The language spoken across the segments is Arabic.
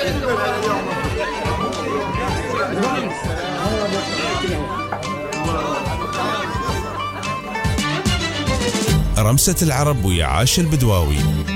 رمسة العرب ويا عاش البدواوي.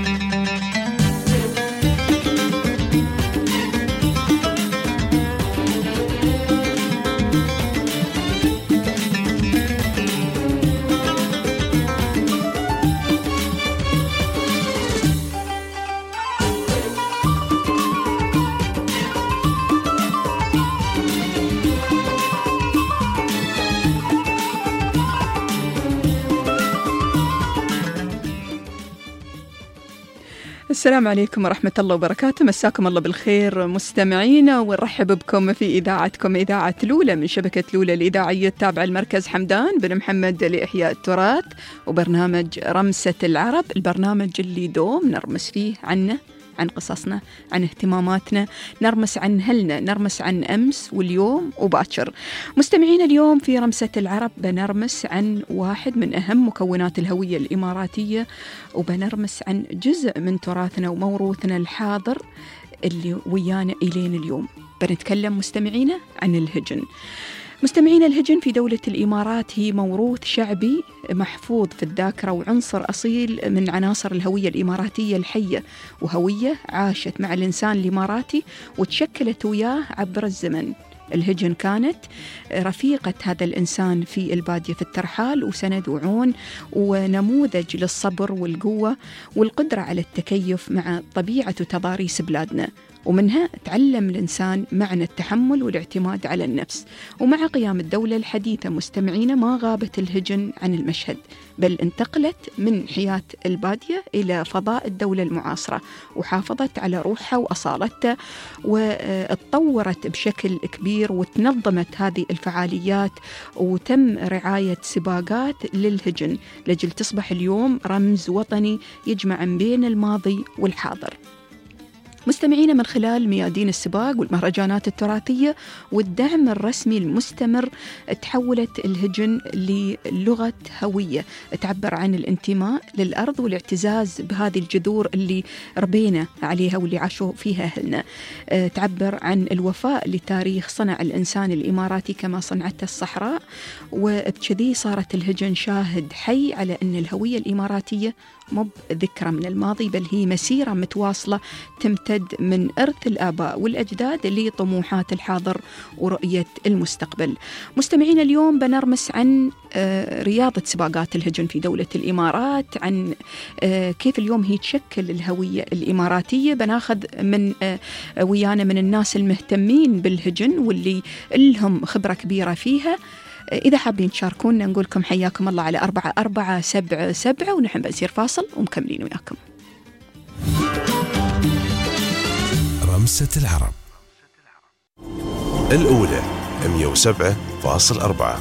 السلام عليكم ورحمة الله وبركاته، مساكم الله بالخير مستمعينا، ونرحب بكم في إذاعتكم إذاعة لولة من شبكة لولة الإذاعية التابعة لمركز حمدان بن محمد لإحياء التراث، وبرنامج رمسة العرب، البرنامج اللي دوم نرمس فيه عن قصصنا، عن اهتماماتنا، نرمس عن هلنا، نرمس عن أمس واليوم وباكر. مستمعين، اليوم في رمسة العرب بنرمس عن واحد من أهم مكونات الهوية الإماراتية، وبنرمس عن جزء من تراثنا وموروثنا الحاضر اللي ويانا إلين اليوم. بنتكلم مستمعينا عن الهجن. مستمعين، الهجن في دولة الإمارات هي موروث شعبي محفوظ في الذاكرة وعنصر أصيل من عناصر الهوية الإماراتية الحية، وهوية عاشت مع الإنسان الإماراتي وتشكلت وياه عبر الزمن. الهجن كانت رفيقة هذا الإنسان في البادية في الترحال، وسند وعون ونموذج للصبر والقوة والقدرة على التكيف مع طبيعة وتضاريس بلادنا، ومنها تعلم الإنسان معنى التحمل والاعتماد على النفس. ومع قيام الدولة الحديثة مستمعين، ما غابت الهجن عن المشهد، بل انتقلت من حياة البادية إلى فضاء الدولة المعاصرة، وحافظت على روحها وأصالتها، واتطورت بشكل كبير، وتنظمت هذه الفعاليات، وتم رعاية سباقات للهجن لجل تصبح اليوم رمز وطني يجمع بين الماضي والحاضر. مستمعين، من خلال ميادين السباق والمهرجانات التراثية والدعم الرسمي المستمر، تحولت الهجن للغة هوية تعبر عن الانتماء للأرض والاعتزاز بهذه الجذور اللي ربينا عليها واللي عاشوا فيها أهلنا. تعبر عن الوفاء لتاريخ صنع الإنسان الإماراتي كما صنعته الصحراء، وبكذي صارت الهجن شاهد حي على أن الهوية الإماراتية مو ذكرى من الماضي، بل هي مسيرة متواصلة تمتد من إرث الآباء والأجداد لطموحات الحاضر ورؤية المستقبل. مستمعين، اليوم بنرمس عن رياضة سباقات الهجن في دولة الإمارات، عن كيف اليوم هي تشكل الهوية الإماراتية. بناخذ من ويانا من الناس المهتمين بالهجن واللي لهم خبرة كبيرة فيها. إذا حابين تشاركونا نقولكم حياكم الله على 4477، ونحن بنصير فاصل ومكملين وياكم. رمسة العرب الأولى 107.4.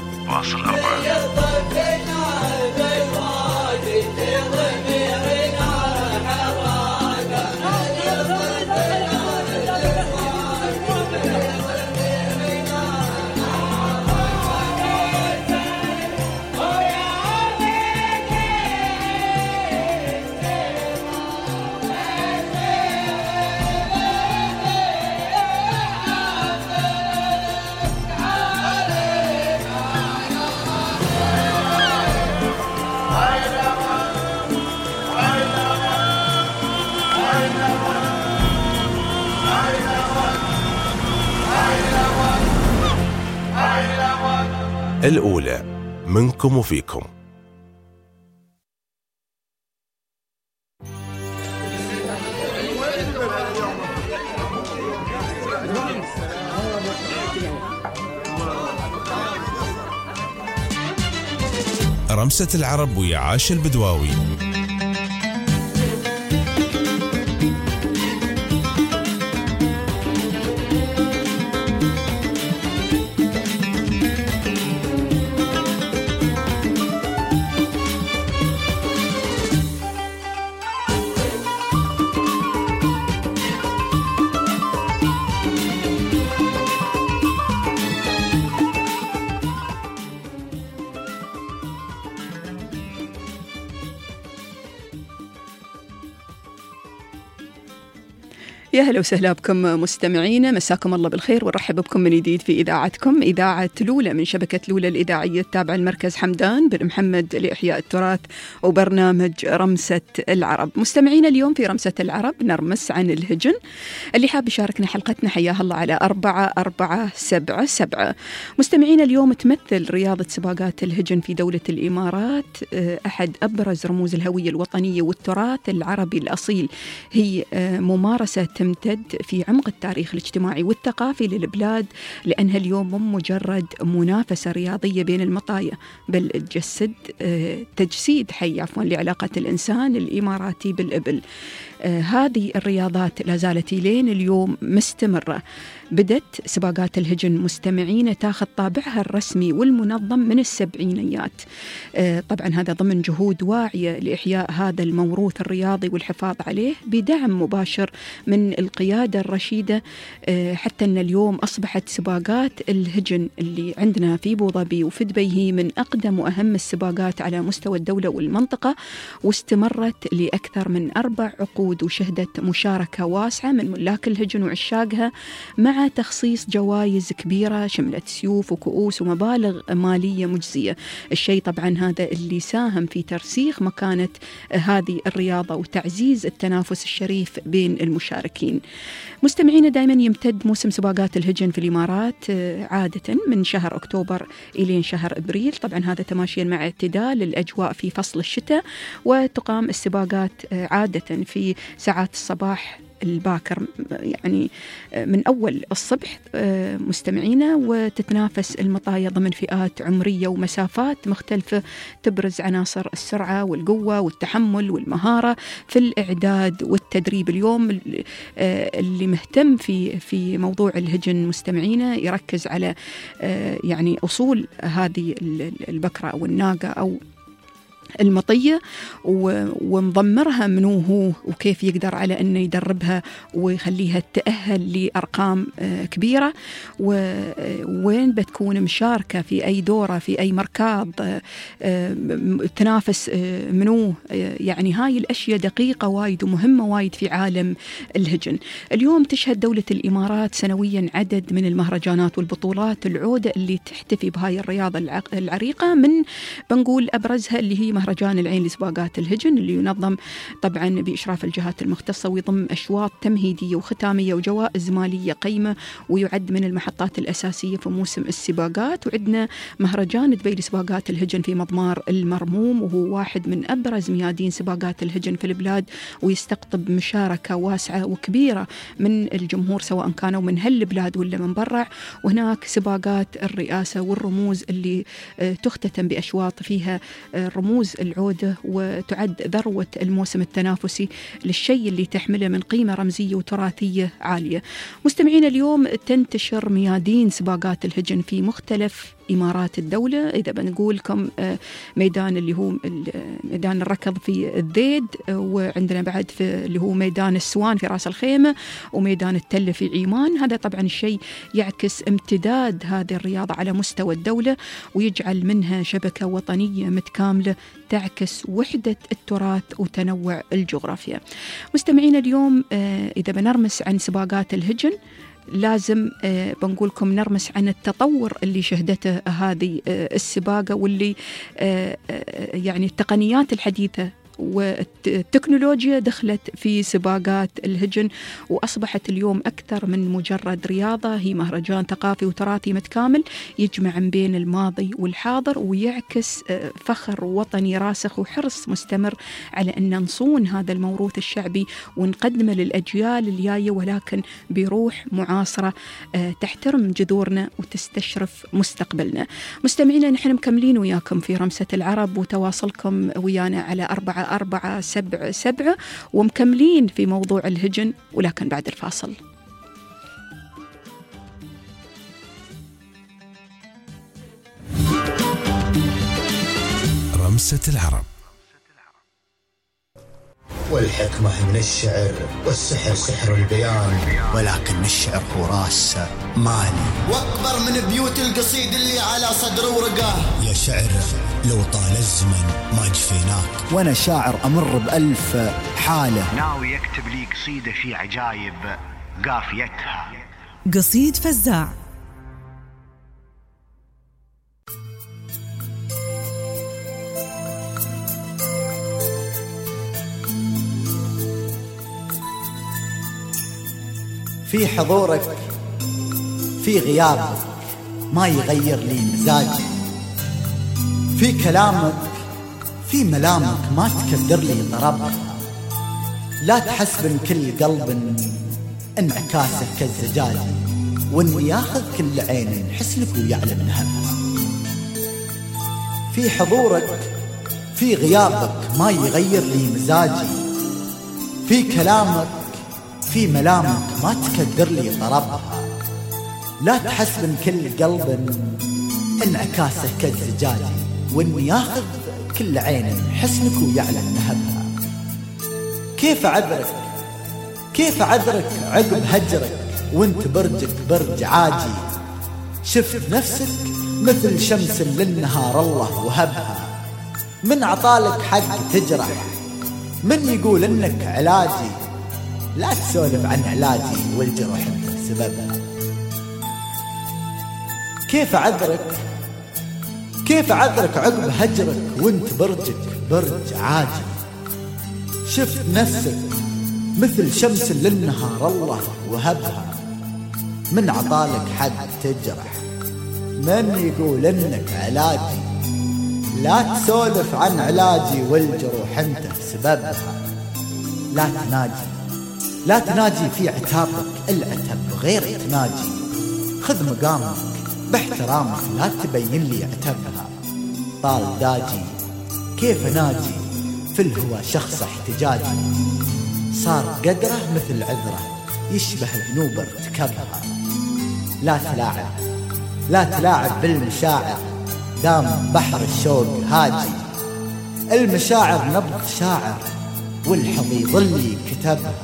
الأولى منكم وفيكم. رمسة العرب ويا عاش البدواوي. يا هلا وسهلا بكم مستمعينا، مساكم الله بالخير ونرحب بكم من جديد في إذاعتكم إذاعة لولة من شبكة لولة الإذاعية التابعة المركز حمدان بن محمد لإحياء التراث وبرنامج رمسة العرب. مستمعينا اليوم في رمسة العرب نرمس عن الهجن. اللي حاب يشاركنا حلقتنا حياه الله على 4477. مستمعينا اليوم تمثل رياضة سباقات الهجن في دولة الإمارات أحد أبرز رموز الهوية الوطنية والتراث العربي الأصيل. هي ممارسة تمتد في عمق التاريخ الاجتماعي والثقافي للبلاد، لأنها اليوم مو مجرد منافسة رياضية بين المطايا، بل تجسيد حي لعلاقة الإنسان الإماراتي بالإبل. هذه الرياضات لا زالت لين اليوم مستمرة. بدت سباقات الهجن مستمعين تاخذ طابعها الرسمي والمنظم من السبعينيات. طبعا هذا ضمن جهود واعية لإحياء هذا الموروث الرياضي والحفاظ عليه بدعم مباشر من القيادة الرشيدة، حتى أن اليوم أصبحت سباقات الهجن اللي عندنا في أبو ظبي وفي دبي هي من أقدم وأهم السباقات على مستوى الدولة والمنطقة، واستمرت لأكثر من 4 عقود، وشهدت مشاركة واسعة من ملاك الهجن وعشاقها، مع تخصيص جوائز كبيرة شملت سيوف وكؤوس ومبالغ مالية مجزية. الشيء طبعا هذا اللي ساهم في ترسيخ مكانة هذه الرياضة وتعزيز التنافس الشريف بين المشاركين. مستمعين دائما يمتد موسم سباقات الهجن في الإمارات عادة من شهر أكتوبر إلى شهر أبريل، طبعا هذا تماشيا مع اعتدال الأجواء في فصل الشتاء، وتقام السباقات عادة في ساعات الصباح الباكر، يعني من أول الصبح مستمعينا، وتتنافس المطايا ضمن فئات عمرية ومسافات مختلفة، تبرز عناصر السرعة والقوة والتحمل والمهارة في الإعداد والتدريب. اليوم اللي مهتم في موضوع الهجن مستمعينا يركز على يعني أصول هذه البكرة أو الناقة أو المطية، ومضمرها منو هو وكيف يقدر على أنه يدربها ويخليها تأهل لأرقام كبيرة، وين بتكون مشاركة في أي دورة في أي مركاض تنافس منو. يعني هاي الأشياء دقيقة وايد ومهمة وايد في عالم الهجن. اليوم تشهد دولة الإمارات سنويا عدد من المهرجانات والبطولات العودة اللي تحتفي بهاي الرياضة العريقة، من بنقول أبرزها اللي هي مهرجان العين لسباقات الهجن، اللي ينظم طبعا بإشراف الجهات المختصة، ويضم أشواط تمهيدية وختامية وجوائز مالية قيمة، ويعد من المحطات الأساسية في موسم السباقات. وعندنا مهرجان دبي لسباقات الهجن في مضمار المرموم، وهو واحد من أبرز ميادين سباقات الهجن في البلاد، ويستقطب مشاركة واسعة وكبيرة من الجمهور سواء كانوا من هالبلاد ولا من برا. وهناك سباقات الرئاسة والرموز اللي تختتم بأشواط فيها رموز العودة، وتعد ذروة الموسم التنافسي للشيء اللي تحمله من قيمة رمزية وتراثية عالية. مستمعين اليوم تنتشر ميادين سباقات الهجن في مختلف إمارات الدولة. إذا بنقول لكم ميدان اللي هو ميدان الركض في الذيد، وعندنا بعد في اللي هو ميدان السوان في راس الخيمة، وميدان التلة في عيمان. هذا طبعا الشيء يعكس امتداد هذه الرياضة على مستوى الدولة، ويجعل منها شبكة وطنية متكاملة تعكس وحدة التراث وتنوع الجغرافيا. مستمعين اليوم إذا بنرمس عن سباقات الهجن لازم بنقولكم نرمس عن التطور اللي شهدته هذه السباقة، واللي يعني التقنيات الحديثة والتكنولوجيا دخلت في سباقات الهجن، وأصبحت اليوم أكثر من مجرد رياضة، هي مهرجان ثقافي وتراثي متكامل يجمع بين الماضي والحاضر، ويعكس فخر وطني راسخ وحرص مستمر على أن نصون هذا الموروث الشعبي ونقدمه للأجيال الجاية، ولكن بروح معاصرة تحترم جذورنا وتستشرف مستقبلنا. مستمعينا نحن مكملين وياكم في رمسة العرب، وتواصلكم ويانا على 4477، ومكملين في موضوع الهجن، ولكن بعد الفاصل. رمسة العرب. والحكمة من الشعر، والسحر سحر البيان، ولكن الشعر هو راس مالي، واكبر من بيوت القصيد اللي على صدر ورقاه. يا شعر لو طال الزمن ما جفيناك، وانا شاعر امر بألف حالة، ناوي يكتب لي قصيدة في عجايب قافيتها. قصيد فزاع. في حضورك في غيابك ما يغير لي مزاجي، في كلامك في ملامك ما تكدر لي ضربها، لا تحسبن كل قلب انعكاسه كالزجاج، وان ياخذ كل عين حسنك ويعلم نهبها. في حضورك في غيابك ما يغير لي مزاجي، في كلامك في ملامك ما تكدر لي طربها، لا تحسبن كل قلب انعكاسه كالزجاج، وان ياخذ كل عين حسنك ويعلم نهبها. كيف أعذرك عقب هجرك وانت برجك برج عاجي، شفت نفسك مثل شمس للنهار الله وهبها، من عطالك حق تجرح، من يقول انك علاجي، لا تسولف عن علاجي والجروح انت سببها. كيف أعذرك عقب هجرك وانت برجك برج عاجي، شفت نفسك مثل شمس للنهار الله وهبها، من عطالك حد تجرح، من يقول انك علاجي، لا تسولف عن علاجي والجروح انت سببها. لا تناجي في عتابك العتب غير تناجي، خذ مقامك باحترامك لا تبين لي عتبها. طال داجي كيف ناجي في الهوى شخص احتجاجي، صار قدره مثل عذره يشبه ذنوب ارتكبها. لا تلاعب بالمشاعر دام بحر الشوق هاجي، المشاعر نبض شاعر والحظ يظلي كتبها.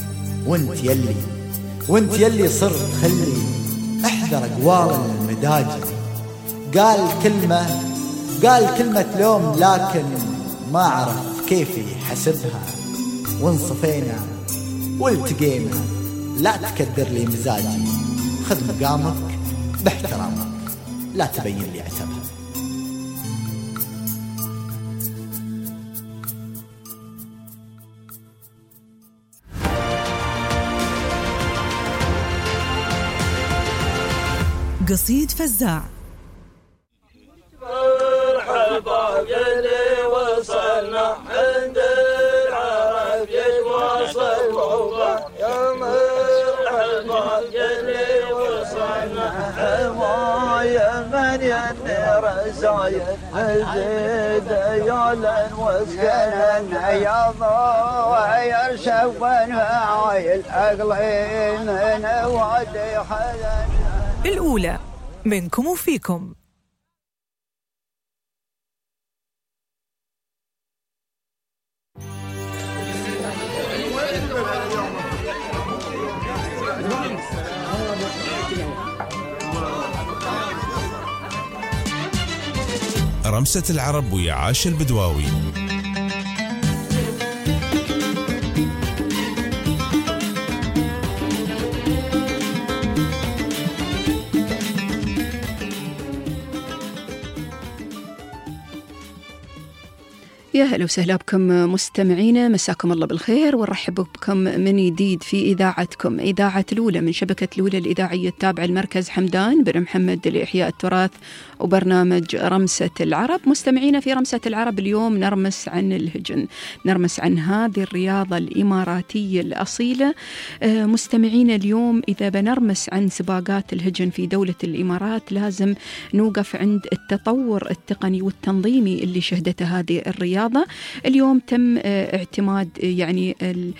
وانت يلي صرت خلي احذر اقوال المداجي، قال كلمة لوم لكن ما عرف كيف يحسبها، وانصفينا والتقينا لا تكدر لي مزاجي، خذ مقامك باحترامك لا تبين لي عتبها. قصيد فزاع. مرحبا قلي وصلنا عند العرب يتواصل وضع، يا مرحبا قلي وصلنا حماية من ينير زايد الزيد يعلن وسكنا، يا ضاير شوان عايل أقلي من وادي حزن. الأولى منكم وفيكم. رمسة العرب ويا عاش البدواوي. يا هلا وسهلا بكم مستمعينا، مساكم الله بالخير ونرحب بكم من جديد في إذاعتكم إذاعة الأولى من شبكة الأولى الإذاعية التابعة المركز حمدان بن محمد لإحياء التراث وبرنامج رمسة العرب. مستمعينا في رمسة العرب اليوم نرمس عن الهجن، نرمس عن هذه الرياضة الإماراتية الأصيلة. مستمعينا اليوم إذا بنرمس عن سباقات الهجن في دولة الإمارات لازم نوقف عند التطور التقني والتنظيمي اللي شهدته هذه الرياضة الرياضة. اليوم تم اعتماد يعني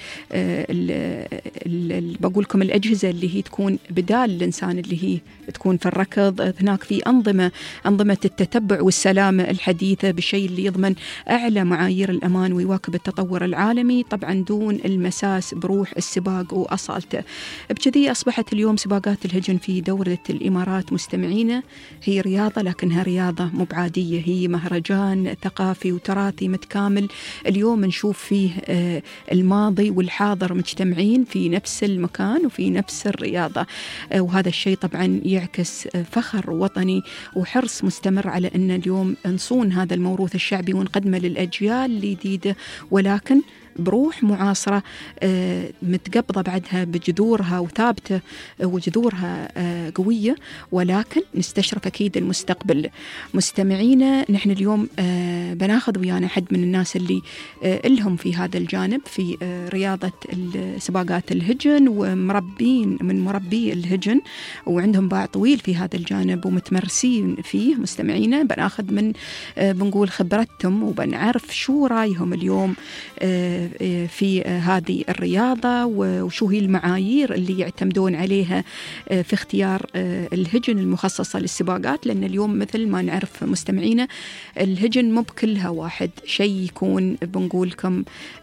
بقول لكم الأجهزة اللي هي تكون بدال الإنسان اللي هي تكون في الركض. هناك في أنظمة التتبع والسلامة الحديثة بالشيء اللي يضمن أعلى معايير الأمان ويواكب التطور العالمي، طبعا دون المساس بروح السباق وأصالته. بكذي أصبحت اليوم سباقات الهجن في دولة الإمارات مستمعينا هي رياضة، لكنها رياضة مبعادية، هي مهرجان ثقافي وتراثي متكامل. اليوم نشوف فيه الماضي والحاضر مجتمعين في نفس المكان وفي نفس الرياضة، وهذا الشيء طبعا يعكس فخر وطني وحرص مستمر على أن اليوم نصون هذا الموروث الشعبي ونقدمه للأجيال الجديدة، ولكن بروح معاصرة متقبضة بعدها بجذورها وثابتة وجذورها قوية، ولكن نستشرف أكيد المستقبل. مستمعينا، نحن اليوم بناخذ ويانا حد من الناس اللي لهم في هذا الجانب في رياضة سباقات الهجن، ومربين من مربي الهجن وعندهم باع طويل في هذا الجانب ومتمرسين فيه. مستمعينا، بناخذ من بنقول خبرتهم وبنعرف شو رايهم اليوم في هذه الرياضة وشو هي المعايير اللي يعتمدون عليها في اختيار الهجن المخصصة للسباقات. لأن اليوم مثل ما نعرف مستمعينا، الهجن مو بكلها واحد شيء يكون بنقول لكم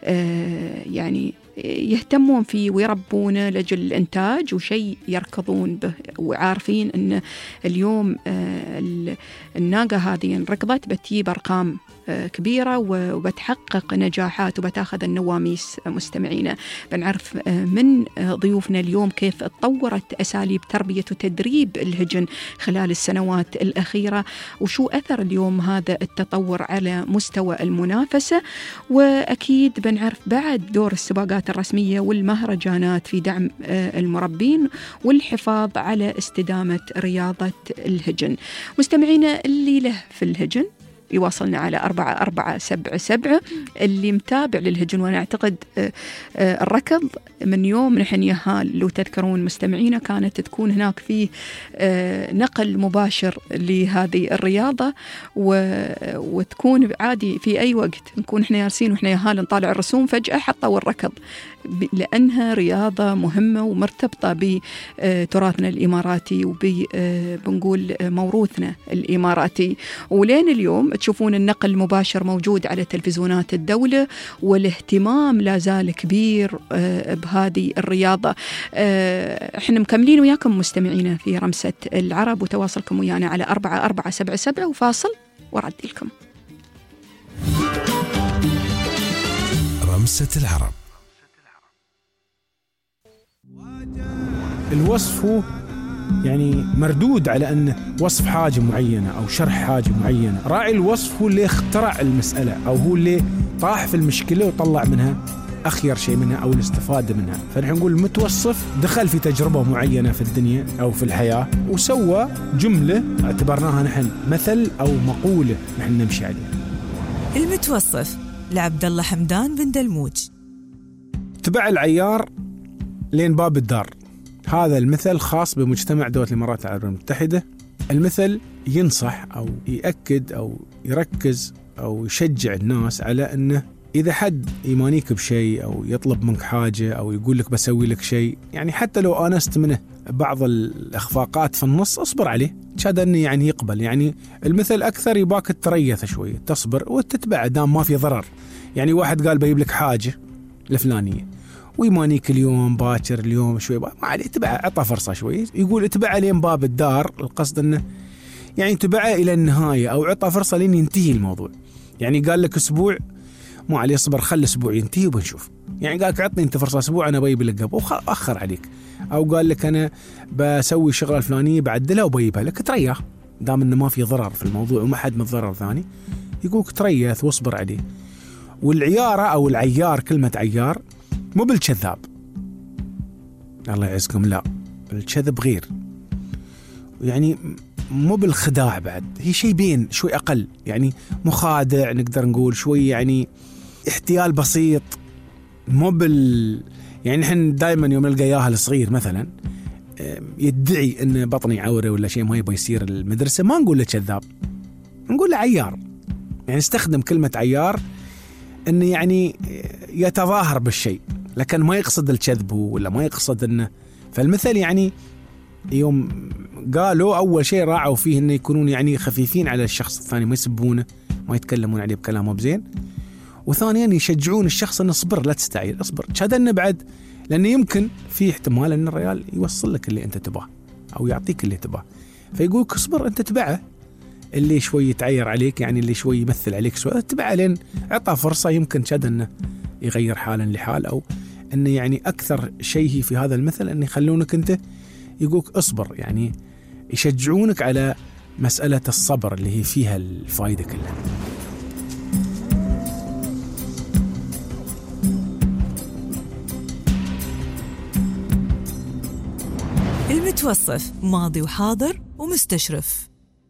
يعني يهتمون فيه ويربونه لأجل الإنتاج، وشيء يركضون به وعارفين أن اليوم الناقة هذه انركضت بتجيب أرقام كبيرة وبتحقق نجاحات وبتاخذ النواميس. مستمعينا، بنعرف من ضيوفنا اليوم كيف اتطورت أساليب تربية وتدريب الهجن خلال السنوات الأخيرة، وشو أثر اليوم هذا التطور على مستوى المنافسة، وأكيد بنعرف بعد دور السباقات الرسمية والمهرجانات في دعم المربين والحفاظ على استدامة رياضة الهجن. مستمعينا، اللي له في الهجن يواصلنا على 4477. اللي متابع للهجن، وأنا أعتقد الركض من يوم نحن يهال لو تذكرون مستمعينا كانت تكون هناك فيه نقل مباشر لهذه الرياضة، وتكون عادي في أي وقت نكون إحنا يارسين وإحنا يهال نطالع الرسوم فجأة حطوا الركض، لأنها رياضة مهمة ومرتبطة بتراثنا الإماراتي وبنقول موروثنا الإماراتي. ولين اليوم تشوفون النقل المباشر موجود على تلفزيونات الدولة، والاهتمام لا زال كبير بهذه الرياضة. احنا مكملين وياكم مستمعينا في رمسة العرب، وتواصلكم ويانا على 4477 وفاصل وردي لكم رمسة العرب. الوصف هو يعني مردود على أنه وصف حاجة معينة أو شرح حاجة معينة. راعي الوصف هو اللي اخترع المسألة أو هو اللي طاح في المشكلة وطلع منها أخير شيء منها أو الاستفادة منها. فنحن نقول المتوصف دخل في تجربة معينة في الدنيا أو في الحياة وسوى جملة اعتبرناها نحن مثل أو مقولة نحن نمشي عليها. المتوصف لعبد الله حمدان بن دلموج. تبع العيار لين باب الدار. هذا المثل خاص بمجتمع دولة الإمارات العربية المتحدة. المثل ينصح أو يأكد أو يركز أو يشجع الناس على أنه إذا حد يمانيك بشيء أو يطلب منك حاجة أو يقول لك بسوي لك شيء، يعني حتى لو آنست منه بعض الإخفاقات في النص أصبر عليه، شهد أنه يعني يقبل. يعني المثل أكثر يباك تريث شوية، تصبر وتتبع دام ما في ضرر. يعني واحد قال بيجيب لك حاجة الفلانية ويمانيك اليوم باكر اليوم شوي ما عليه، تبع عطى فرصة شوي. يقول اتبع لين باب الدار، القصد أنه يعني تبعه إلى النهاية أو عطى فرصة لين ينتهي الموضوع. يعني قال لك أسبوع مو عليه صبر، خلي أسبوع ينتهي وبنشوف. يعني قال لك عطني أنت فرصة أسبوع أنا بيجيب لك قبل وأخر عليك. أو قال لك أنا بسوي شغلة الفلانية بعدلها وبيجيبها لك، تريح دام إنه ما في ضرر في الموضوع وما حد متضرر ثاني. يقولك تريث واصبر عليه. والعيارة أو العيار، كلمة عيار مو بالكذاب الله يعزكم، لا الكذب غير، يعني مو بالخداع بعد، هي شيء بين شوي أقل، يعني مخادع نقدر نقول شوي، يعني احتيال بسيط، مو بال يعني نحن دائما يوم نلقى ياهل صغير مثلا يدعي إن بطني عورة ولا شيء ما يبغى يصير المدرسة، ما نقول له كذاب، نقول له عيار. يعني استخدم كلمة عيار أنه يعني يتظاهر بالشيء لكن ما يقصد الكذب ولا ما يقصد أنه. فالمثل يعني يوم قالوا أول شيء راعوا فيه أنه يكونون يعني خفيفين على الشخص الثاني، ما يسبونه، ما يتكلمون عليه بكلامه بزين. وثانيا يشجعون الشخص أنه اصبر لا تستعجل، اصبر هذا أنه بعد، لأنه يمكن في احتمال أن الرجال يوصل لك اللي أنت تباه أو يعطيك اللي تباه، فيقولك اصبر أنت تبعه. اللي شوي يتعير عليك يعني اللي شوي يمثل عليك شوي تبعه لين عطى فرصة، يمكن كذا أنه يغير حالا لحال، أو أنه يعني أكثر شيء في هذا المثل أن يخلونك أنت يقولك اصبر، يعني يشجعونك على مسألة الصبر اللي هي فيها الفائدة كلها. المتوصف ماضي وحاضر ومستشرف.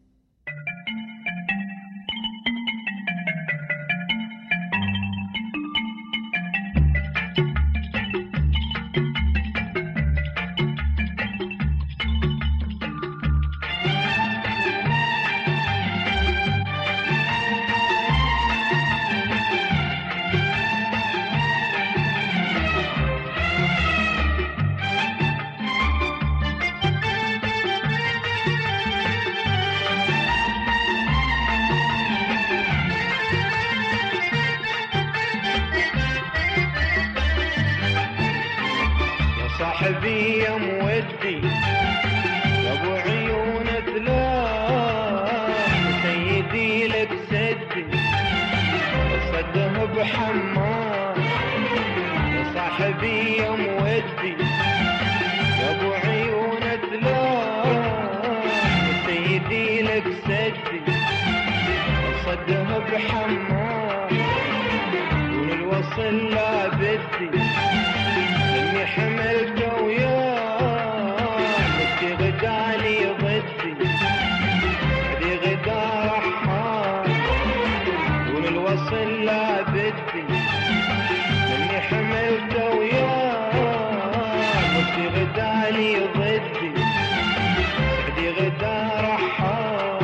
صاحبي يا مودي يا ابو عيون ثلاث سيدي لك سدي صده بحمام. يا صاحبي يا مودي يا ابو عيون ثلاث سيدي لك سدي صده بحمام. دون الوصل لا بدي اني حملته وياه بدي غدالي ضدي بدي غدا رحال. دون الوصل لا بدي اني حملته وياه بدي غدالي ضدي بدي غدا رحال.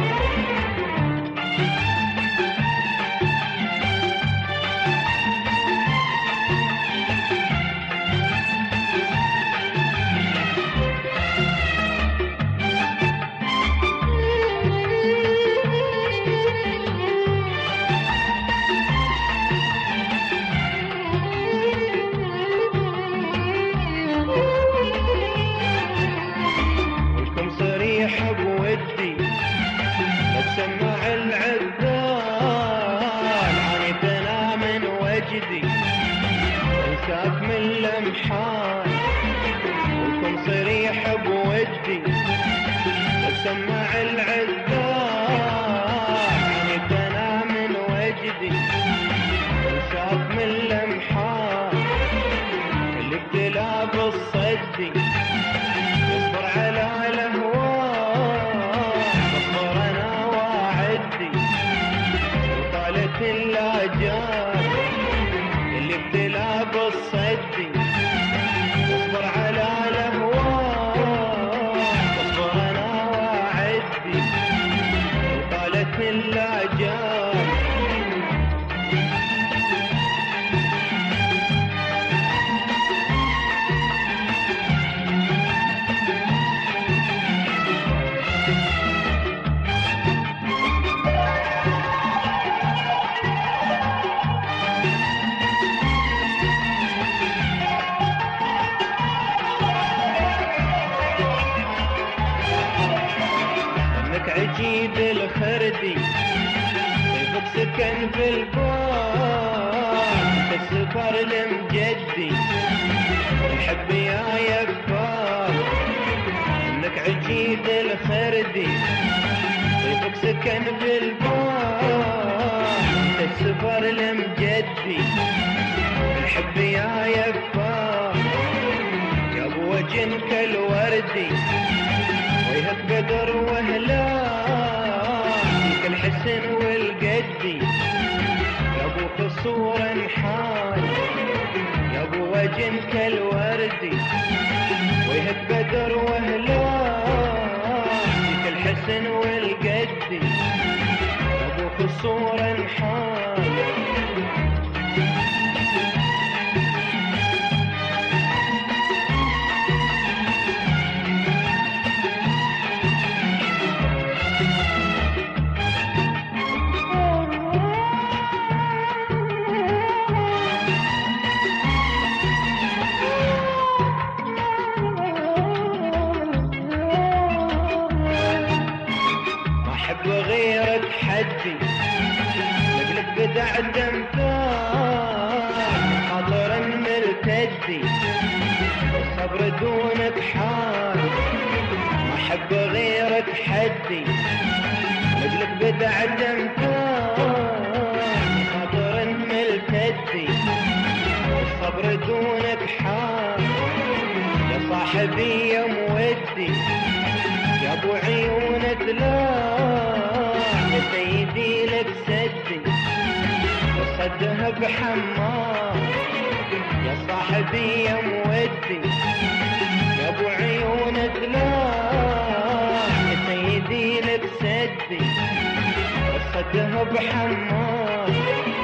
انساك من لمحان وكن صريح بودي وسمع العذاب عنك انا من وجدي. انساك من لمحان الابتلاء بالصدي اصبر على الاهوال اصبر انا واعدي وطالت اللاجال الابتلاء بالصدي اصبر على الاهوال اصبر انا واعدي وطالت اللاجال. عجيب الخردي يفك سكن في البار السفر المجدي الحب يا يفار. انك عجيب الخردي يفك سكن في البار السفر المجدي الحب يا يفار. يا ابو وجنك الوردي ويهك بدر وهلال فيك الحسن والقدي يا ابو قصور انحال. يا ابو وجنك الوردي ويهك بدر وهلال فيك الحسن والقدي يا ابو قصور انحال. حدي لك بدع الدمثال خاطر ملتدي الصبر دونك حال ما احب غيرك حدي لك بدع الدمثال خاطر ملتدي الصبر دونك حال يا صاحبي يا مودي يا ابو عيون ثلاث يا سيدي لك سدي وصدها بحمار يا صاحبي يا مودي يا ابو عيون ثلاث يا سيدي لك سدي وصدها بحمار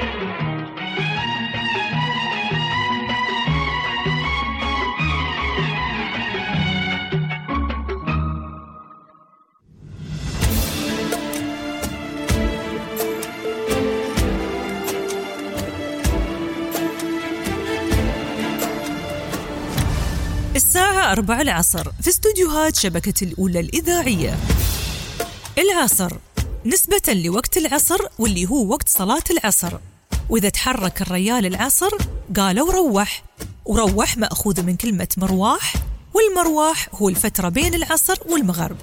الساعة 4 العصر في استوديوهات شبكة الأولى الإذاعية. العصر نسبة لوقت العصر واللي هو وقت صلاة العصر، وإذا تحرك الريال العصر قالوا روح، وروح مأخوذ من كلمة مرواح، والمرواح هو الفترة بين العصر والمغرب.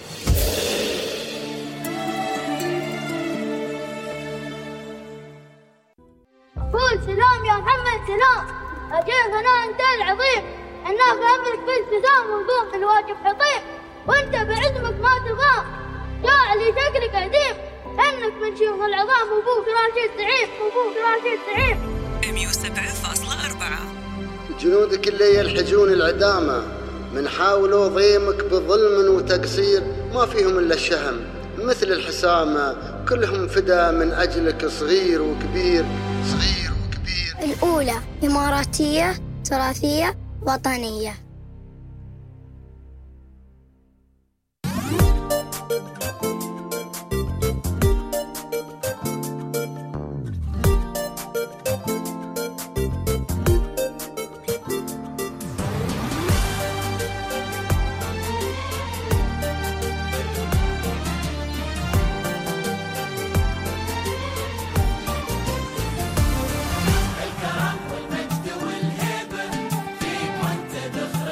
قول سلام يا محمد سلام، أجيب أنا أنت العظيم، أنا بأمرك بالتزام ونقوم بالواجب حطيم، وأنت بعزمك ما تضام، جاء لي شكلك عديم، أنك من شيوخ العظام وأبوك راشد زعيم، وأبوك راشد زعيم. 107.4 جنودك اللي يلحجون العدامة من حاولوا ضيمك بظلم وتقصير، ما فيهم إلا الشهم مثل الحسامة، كلهم فدا من أجلك صغير وكبير، صغير وكبير. الأولى إماراتية تراثية وطنية. الكرم والمجد والهيبة فيك وانت بخير.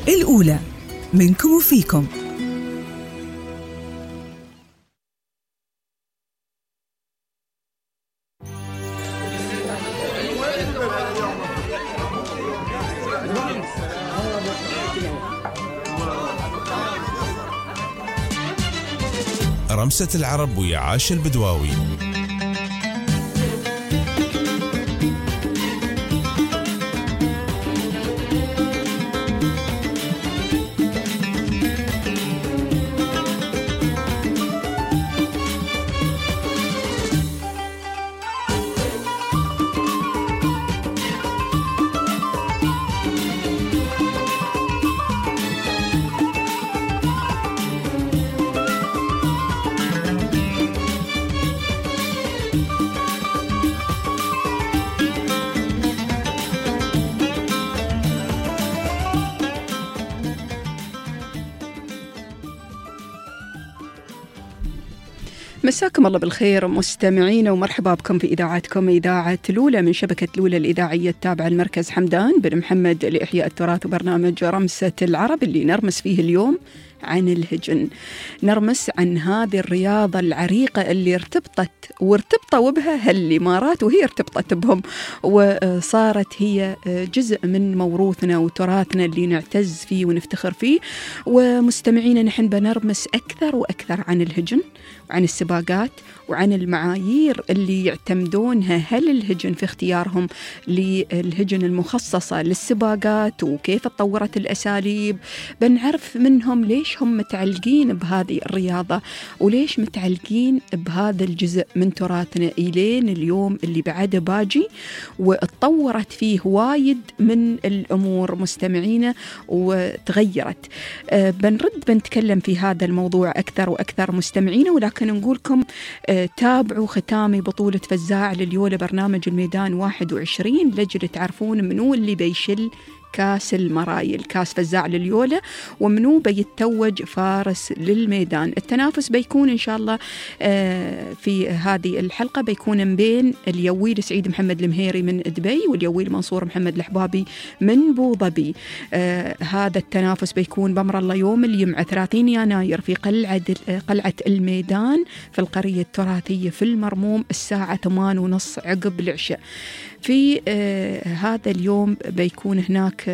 الأولى منكم وفيكم. رمسة العرب ويا عاشر البدواوي. مساكم الله بالخير مستمعين، ومرحبا بكم في إذاعتكم إذاعة لولا من شبكة لولا الإذاعية التابعة المركز حمدان بن محمد لإحياء التراث، وبرنامج رمسة العرب اللي نرمس فيه اليوم عن الهجن. نرمس عن هذه الرياضة العريقة اللي ارتبطوا بها هالإمارات، وهي ارتبطت بهم وصارت هي جزء من موروثنا وتراثنا اللي نعتز فيه ونفتخر فيه. ومستمعين، نحن بنرمس أكثر وأكثر عن الهجن وعن السباقات وعن المعايير اللي يعتمدونها هل الهجن في اختيارهم للهجن المخصصة للسباقات، وكيف تطورت الأساليب. بنعرف منهم ليش هم متعلقين بهذه الرياضة وليش متعلقين بهذا الجزء من تراثنا إلين اليوم اللي بعده باجي، وتطورت فيه وايد من الأمور مستمعين وتغيرت. بنتكلم في هذا الموضوع أكثر وأكثر مستمعين، ولكن نقولكم تابعوا ختامي بطولة فزاع لليولة برنامج الميدان 21 لجل تعرفون منو اللي بيشل كاس المرايل، كاس فزاع لليولة، ومنو بيتوج فارس للميدان. التنافس بيكون إن شاء الله في هذه الحلقة بيكون بين اليويل سعيد محمد المهيري من دبي واليويل منصور محمد الحبابي من بو ظبي. هذا التنافس بيكون بأمر الله يوم الجمعة 30 يناير في قلعة الميدان في القرية التراثية في المرموم الساعة 8:30 عقب العشاء. في هذا اليوم بيكون هناك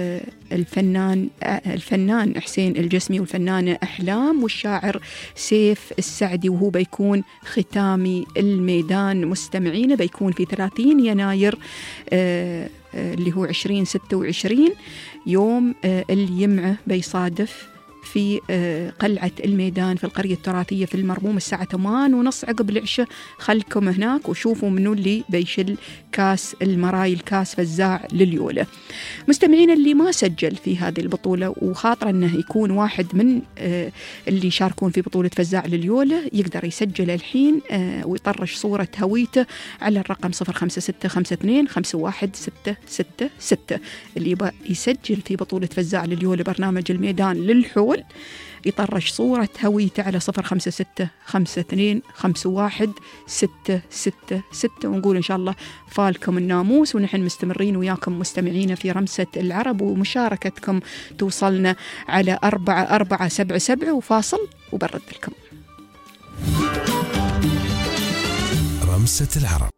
الفنان حسين الجسمي والفنانة أحلام والشاعر سيف السعدي، وهو بيكون ختامي الميدان. مستمعين، بيكون في 30 يناير اللي هو 2026 يوم الجمعة، بيصادف في قلعة الميدان في القرية التراثية في المرموم الساعة 8:30 عقب العشاء. خلكم هناك وشوفوا منو اللي بيشل كاس المرايل، كاس فزاع لليولة. مستمعين، اللي ما سجل في هذه البطولة وخاطر أنه يكون واحد من اللي يشاركون في بطولة فزاع لليولة يقدر يسجل الحين ويطرش صورة هويته على الرقم 0565251666. اللي يبغى يسجل في بطولة فزاع لليولة برنامج الميدان للحول يطرش صورة هويته على 0565251666. ونقول إن شاء الله فالكم الناموس، ونحن مستمرين وياكم مستمعين في رمسة العرب، ومشاركتكم توصلنا على 4477 وفاصل وبرد لكم. رمسة العرب.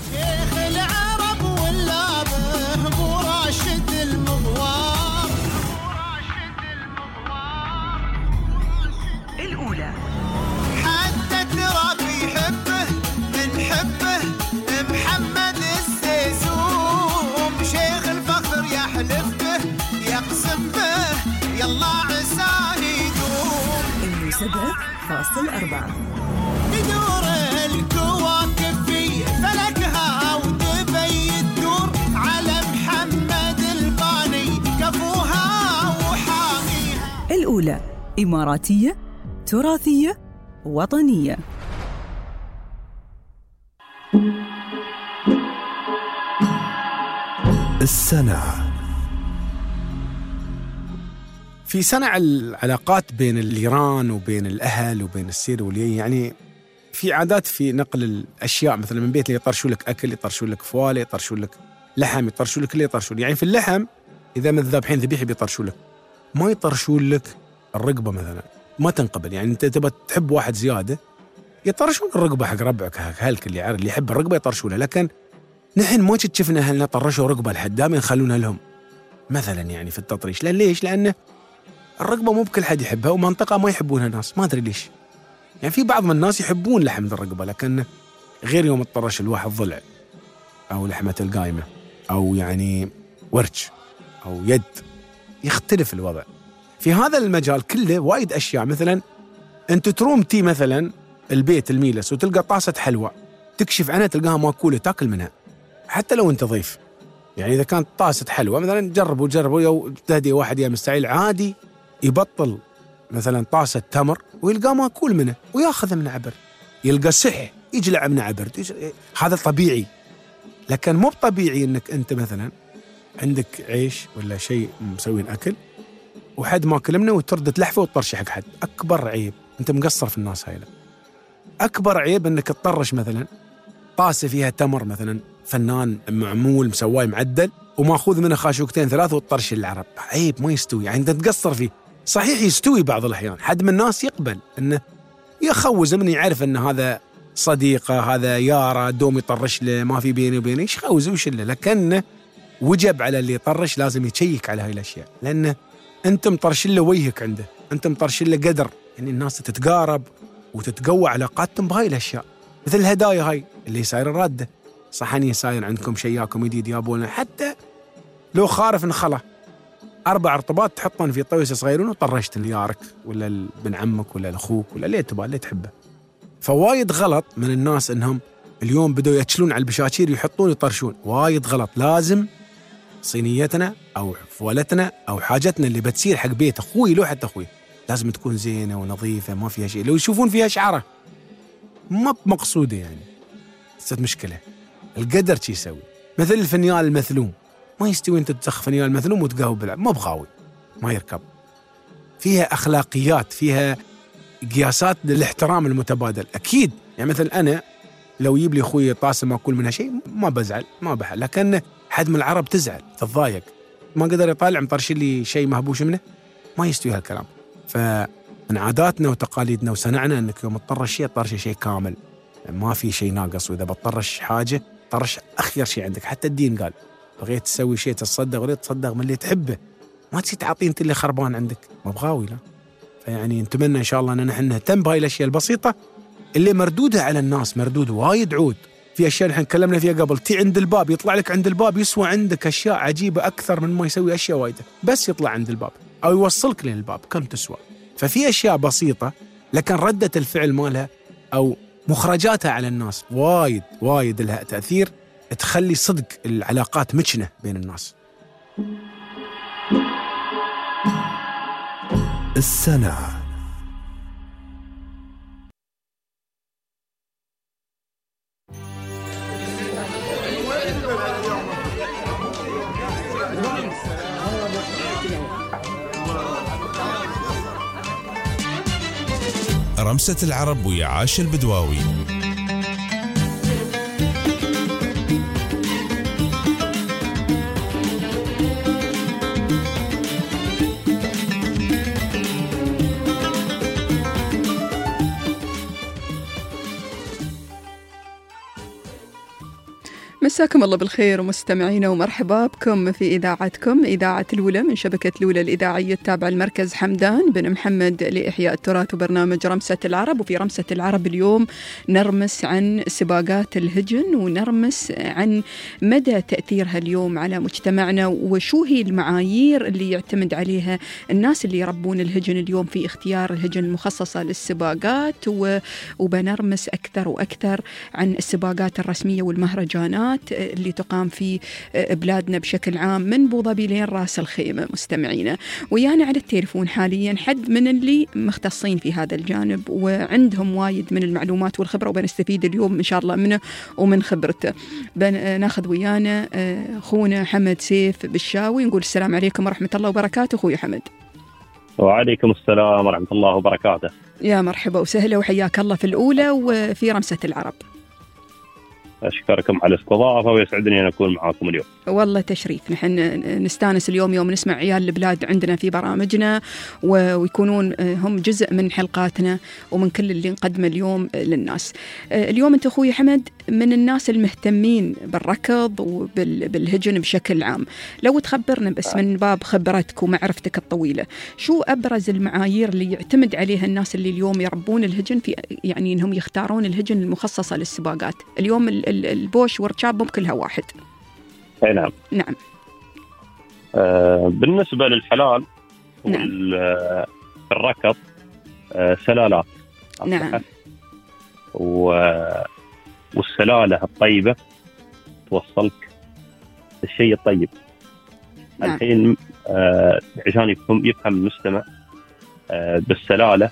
تدور الكواكب في فلكها وتبي تدور على محمد الباني كفوها وحاميها. الأولى إماراتية تراثية وطنية. السنة في صنع العلاقات بين الجيران وبين الأهل وبين السير واليي، يعني في عادات في نقل الأشياء، مثلا من بيت يطرشوا لك أكل، يطرشوا لك فوالة، يطرشوا لك لحم، يطرشوا لك اللي يطرشوا. يعني في اللحم إذا من الذابحين ذبيحة بيطرشوا لك، ما يطرشون لك الرقبة مثلا، ما تنقبل. يعني أنت تبى تحب واحد زيادة يطرشون الرقبة حق ربعك، هالك اللي يحب الرقبة يطرشونها. لكن نحن ما شفنا أهلنا طرشوا رقبة لحد، دائما يخلونها لهم مثلا يعني في التطريش. ليش؟ لأن الرقبة مو بكل حد يحبها، ومنطقة ما يحبونها الناس، ما أدري ليش. يعني في بعض من الناس يحبون لحم الرقبة، لكن غير يوم الطرش الواحد ضلع أو لحمة القايمة أو يعني ورش أو يد، يختلف الوضع. في هذا المجال كله وايد أشياء. مثلا أنت تروم تي مثلا البيت الميلس وتلقى طاسة حلوى، تكشف عنها تلقاها ماكولة تاكل منها حتى لو أنت ضيف. يعني إذا كانت طاسة حلوى مثلا جربوا يو تهدي واحد يا مستعيل عادي يبطل مثلا طاسة تمر ويلقى ماكول منه وياخذ من عبر، يلقى سح يجلع من عبر. هذا طبيعي. لكن مو طبيعي انك انت مثلا عندك عيش ولا شيء مسوين اكل وحد ماكل منه وترد تلحفه وتطرش حق حد. اكبر عيب، انت مقصر في الناس هاي. اكبر عيب انك تطرش مثلا طاسه فيها تمر مثلا فنان معمول مسواي معدل وماخذ منه خاشوقتين ثلاث وتطرش العرب. عيب، ما يستوي. يعني انت تقصر فيه. صحيح يستوي بعض الاحيان، حد من الناس يقبل انه يخوز من يعرف ان هذا صديقه، هذا يارا دوم يطرش له، ما في بيني وبينه ايش خوز وش له. لكن وجب على اللي يطرش لازم يتشيك على هاي الاشياء، لانه انت مطرش له وجهك عنده، انت مطرش له قدر. يعني الناس تتقارب وتتقوى علاقاتهم بهاي الاشياء. مثل الهدايا هاي اللي صاير راده، صحني صاير عندكم شياكم جديد يابونا، حتى لو خارف نخله 4 ارطبات تحطن في طويسه صغيرون وطرشت ليارك ولا ابن عمك ولا اخوك ولا اللي تبغى اللي تحبه. فوايد غلط من الناس انهم اليوم بدوا يأكلون على البشاشير يحطون يطرشون. وايد غلط. لازم صينيتنا او فولتنا او حاجتنا اللي بتصير حق بيت اخوي لو حتى اخوي لازم تكون زينه ونظيفه، ما فيها شيء. لو يشوفون فيها شعره ما مقصوده يعني صارت مشكله. القدر شي يسوي. مثل الفنيال المثلوم، ما يستوي انت تسخ فنيال المثلوم وتقهوه بالعب، ما بغاوي، ما يركب. فيها اخلاقيات، فيها قياسات للاحترام المتبادل. اكيد يعني مثل انا لو يجيب لي اخوي طاسه ما اكل منها شيء ما بزعل، ما بحل. لكن حد من العرب تزعل تتضايق، ما قدر يطالع مطرش لي شيء مهبوش منه، ما يستوي هالكلام. فمن عاداتنا وتقاليدنا وسنعنا انك يوم تطرش شيء طرش شيء كامل، يعني ما في شيء ناقص. واذا بتطرش حاجه طرش اخير شيء عندك. حتى الدين قال بغيت تسوي شيء تتصدق ولا تصدق من اللي تحبه، ما تسي تعطي انت اللي خربان عندك، ما بغاوي لا. فيعني نتمنى ان شاء الله ان نحن نهتم بهاي الاشياء البسيطه اللي مردودها على الناس مردود وايد عود. في اشياء نحن تكلمنا فيها قبل، تي عند الباب يطلع لك عند الباب يسوى عندك اشياء عجيبه اكثر من ما يسوي اشياء وايده، بس يطلع عند الباب او يوصلك لين الباب كم تسوى. ففي اشياء بسيطه لكن رده الفعل مالها او مخرجاتها على الناس وايد وايد لها تاثير، تخلي صدق العلاقات متشنه بين الناس. السنة رمسة العرب ويا عاشر البدواوي. مساكم الله بالخير ومستمعينا ومرحبا بكم في إذاعتكم إذاعة الأولى من شبكة الأولى الإذاعية التابعة المركز حمدان بن محمد لإحياء التراث وبرنامج رمسة العرب. وفي رمسة العرب اليوم نرمس عن سباقات الهجن ونرمس عن مدى تأثيرها اليوم على مجتمعنا وشو هي المعايير اللي يعتمد عليها الناس اللي يربون الهجن اليوم في اختيار الهجن المخصصة للسباقات. وبنرمس أكثر وأكثر عن السباقات الرسمية والمهرجانات اللي تقام في بلادنا بشكل عام من بوظبي لين راس الخيمة. مستمعينا ويانا على التليفون حاليا حد من اللي مختصين في هذا الجانب وعندهم وايد من المعلومات والخبرة، وبنستفيد اليوم إن شاء الله منه ومن خبرته. ناخذ ويانا أخونا حمد سيف بالشاوي. نقول السلام عليكم ورحمة الله وبركاته. أخوي حمد. وعليكم السلام ورحمة الله وبركاته. يا مرحبا وسهلا وحياك الله في الأولى وفي رمسة العرب. أشكركم على الاستضافة ويسعدني أن أكون معكم اليوم. والله تشريف. نحن نستانس اليوم يوم نسمع عيال البلاد عندنا في برامجنا ويكونون هم جزء من حلقاتنا ومن كل اللي نقدمه اليوم للناس. اليوم أنت أخوي حمد من الناس المهتمين بالركض وبالهجن بشكل عام، لو تخبرنا بس من باب خبرتك ومعرفتك الطويلة، شو أبرز المعايير اللي يعتمد عليها الناس اللي اليوم يربون الهجن في يعني إنهم يختارون الهجن المخصصة للسباقات؟ اليوم البوش ورشابهم كلها واحد. نعم. نعم. بالنسبة للحلال والركض سلالات. نعم. والسلالة الطيبة توصلك الشيء الطيب. نعم. الحين عشان يفهم المستمع بالسلالة،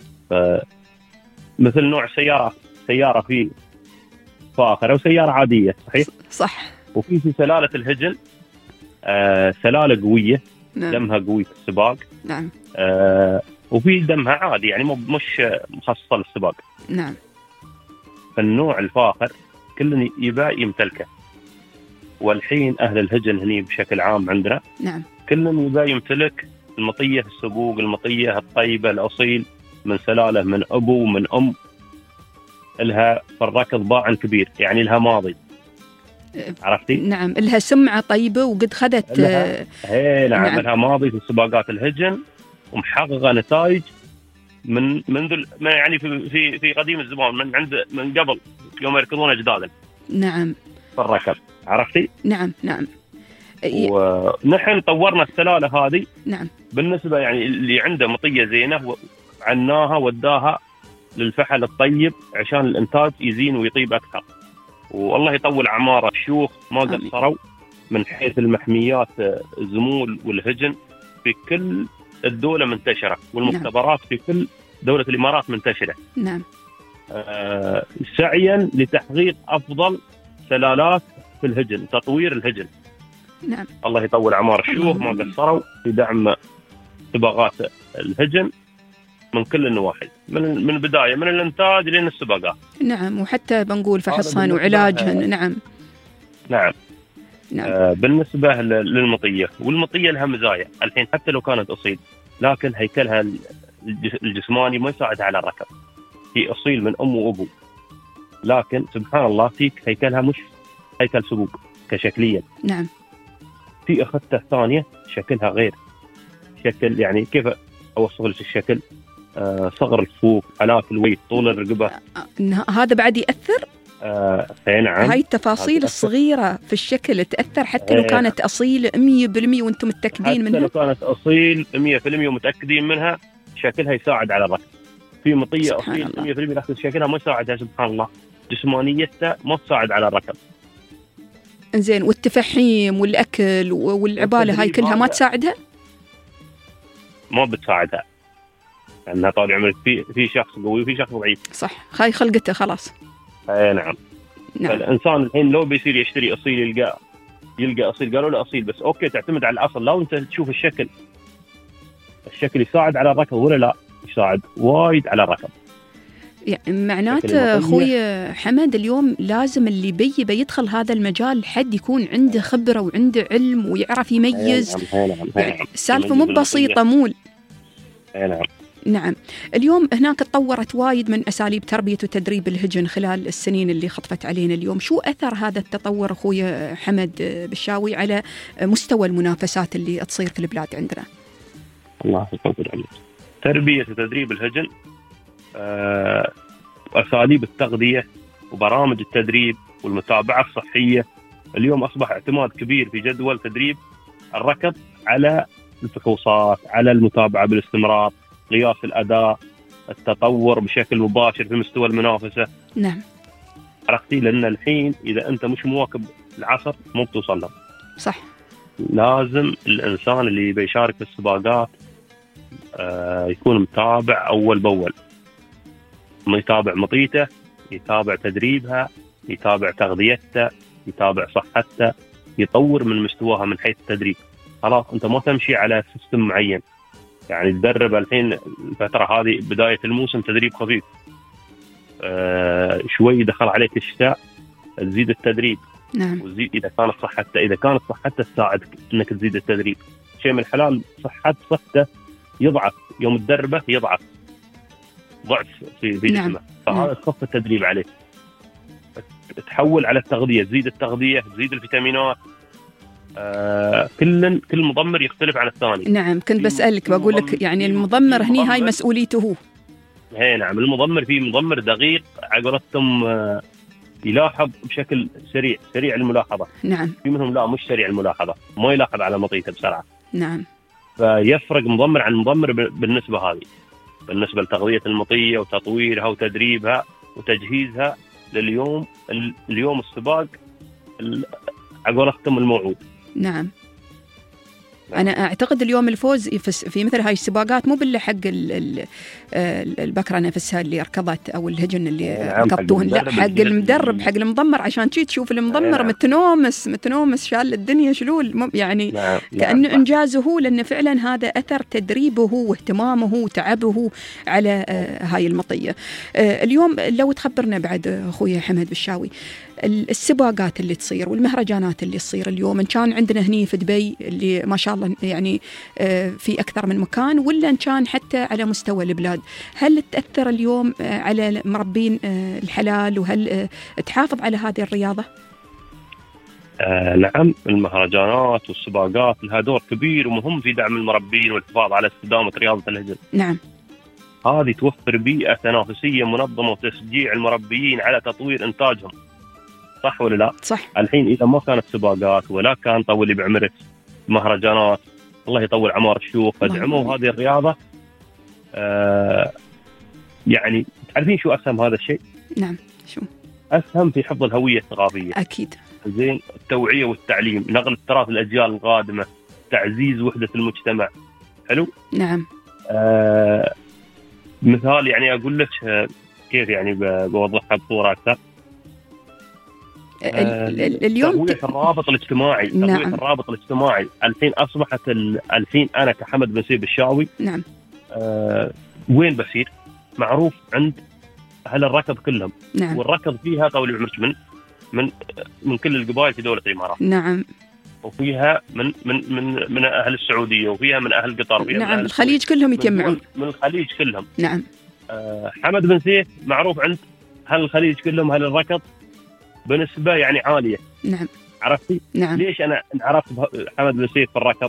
مثل نوع سيارة في فاخرة وسيارة عادية، صحيح؟ صح. وفي سلالة الهجن سلالة قوية. نعم. دمها قوي في السباق. نعم. وفي دمها عادي يعني مش مخصصة للسباق. نعم. فالنوع الفاخر كل يبقى يمتلكه. والحين أهل الهجن هني بشكل عام عندنا. نعم. كل يبقى يمتلك المطية في السبوق، المطية الطيبة الأصيل من سلالة، من أبو ومن أم، لها في الركض باع كبير، يعني لها ماضي. عرفتي؟ نعم، لها سمعة طيبة وقد خذت نعم، لها ماضي في سباقات الهجن ومحققة نتائج منذ يعني في قديم الزمان، من قبل يوم يركضون أجدادنا. نعم. في الركض. عرفتي؟ نعم. نعم. ونحن طورنا السلالة هذه. نعم. بالنسبة يعني اللي عنده مطية زينة عناها وداها للفحل الطيب عشان الإنتاج يزين ويطيب أكثر، والله يطول أعمار الشيوخ ما قصروا من حيث المحميات. الزمول والهجن في كل الدولة منتشرة، والمختبرات في كل دولة الإمارات منتشرة. نعم. سعيا لتحقيق أفضل سلالات في الهجن، تطوير الهجن. نعم. الله يطول أعمار الشيوخ ما قصروا في دعم سباقات الهجن من كل النواحي، من بداية من الإنتاج لين السباقات. نعم. وحتى بنقول فحصهن وعلاجهن. نعم. نعم. نعم. بالنسبة للمطية، والمطية لها مزايا الحين حتى لو كانت أصيل، لكن هيكلها الجسماني ما يساعد على الركض. هي أصيل من أم وأبو، لكن سبحان الله فيك هيكلها مش هيكل سبوق كشكليا. نعم. في أخذتها ثانية شكلها غير شكل، يعني كيف أوصف لك الشكل؟ صغر الفوق، حالات الويت، طول الرقبة. هذا بعد يأثر؟ نعم. هاي التفاصيل الصغيرة في الشكل تأثر حتى لو كانت أصيل 100% وانتم متأكدين منها؟ حتى لو كانت أصيل 100% ومتأكدين منها شكلها يساعد على الركض. في مطية أصيل 100% لكن شكلها ما يساعدها، سبحان الله جسمانيتها ما تساعد على الركض. إنزين، والتفحيم والأكل والعبالة هاي كلها ما تساعدها؟ ما بتساعدها، لأنها طال عمرك في شخص قوي وفي شخص ضعيف. صح، هاي خلقته خلاص. نعم. فالإنسان الحين لو بيصير يشتري أصيل يلقى أصيل، قالوا له أصيل بس أوكي تعتمد على الأصل. لو أنت تشوف الشكل يساعد على الركض ولا لا؟ يساعد وايد على الركض. يعني معناته أخوي حمد اليوم لازم اللي بيدخل هذا المجال حد يكون عنده خبرة وعنده علم ويعرف يميز. يعني السالفة مو بسيطة مول. نعم. نعم. اليوم هناك تطورت وايد من أساليب تربية وتدريب الهجن خلال السنين اللي خطفت علينا اليوم. شو أثر هذا التطور أخوي حمد بالشاوي على مستوى المنافسات اللي تصير في البلاد عندنا؟ الله يطول عليك. تربية وتدريب الهجن، أساليب التغذية وبرامج التدريب والمتابعة الصحية اليوم أصبح اعتماد كبير في جدول تدريب الركض على الفحوصات، على المتابعة بالاستمرار، قياس الأداء، التطور بشكل مباشر في مستوى المنافسة. نعم. عرفتي؟ لأن الحين إذا أنت مش مواكب العصر مو بتوصل له. صح. لازم الإنسان اللي بيشارك في السباقات يكون متابع أول بأول، يتابع مطيته، يتابع تدريبها، يتابع تغذيتها، يتابع صحتها، يطور من مستواها من حيث التدريب. خلاص أنت ما تمشي على سيستم معين، يعني تدرب الحين الفترة هذه بداية الموسم تدريب خفيف، شوي دخل عليك الشتاء تزيد التدريب. نعم. وزيد إذا كانت صحته تساعدك إنك تزيد التدريب. شيء من الحلال صحته يضعف يوم تدربه، يضعف ضعف في جسمه. فهذا تخف التدريب عليه. تحول على التغذية، تزيد التغذية، تزيد الفيتامينات. كل مضمر يختلف عن الثاني. نعم، كنت بسألك بقول لك يعني المضمر هني هاي مسؤوليته هو. نعم، المضمر فيه مضمر دقيق عقلتهم يلاحظ بشكل سريع الملاحظة. نعم. في منهم لا مش سريع الملاحظة، ما يلاحظ على مطيته بسرعة. نعم. فيفرق مضمر عن مضمر بالنسبة هذه، بالنسبة لتغذية المطية وتطويرها وتدريبها وتجهيزها لليوم السباق عقلتهم الموعود. نعم. أنا أعتقد اليوم الفوز في مثل هاي السباقات مو بالله حق البكرة نفسها اللي ركضت أو الهجن اللي ركضتوهن، لا حق المدرب، حق المضمر، عشان شي تشوف المضمر متنومس شال الدنيا شلول يعني. كأنه إنجازه هو، لأن فعلا هذا أثر تدريبه واهتمامه وتعبه على هاي المطية. اليوم لو تخبرنا بعد أخوي حمد بالشاوي السباقات اللي تصير والمهرجانات اللي تصير اليوم، إن كان عندنا هني في دبي اللي ما شاء الله يعني في أكثر من مكان، ولا إن كان حتى على مستوى البلاد، هل تأثر اليوم على مربين الحلال، وهل تحافظ على هذه الرياضة؟ نعم، المهرجانات والسباقات لها دور كبير ومهم في دعم المربين والحفاظ على استدامة رياضة الهجن. نعم. هذه توفر بيئة تنافسية منظمة وتشجيع المربيين على تطوير إنتاجهم. صح ولا لا؟ صح. الحين إذا ما كانت سباقات ولا كان طول بعمره مهرجانات، الله يطول عمار الشيوخ فدعموا هذه الرياضة. يعني تعرفين شو أسهم هذا الشيء؟ نعم. شو أسهم في حفظ الهوية الثقافية. أكيد. زين، التوعية والتعليم، نقل التراث للأجيال القادمة، تعزيز وحدة المجتمع. حلو. نعم. مثال يعني أقول لك كيف يعني بوضحها بصورة أكثر. اليوم تقوية الرابط الاجتماعي. نعم. تقوية الرابط الاجتماعي الحين أصبحت الحين أنا كحمد بن سيب الشاوي. نعم. وين بسير معروف عند أهل الركض كلهم. نعم. والركض فيها طول العمر من كل القبائل في دولة الإمارات. نعم. وفيها من أهل السعودية، وفيها من أهل قطر، وفيها نعم، الخليج كلهم يتجمعون. من الخليج كلهم. نعم. حمد بن سيف معروف عند أهل الخليج كلهم، أهل الركض بنسبة يعني عالية. نعم. عرفتي؟ نعم. ليش أنا عرفت حمد بن سيف في الركض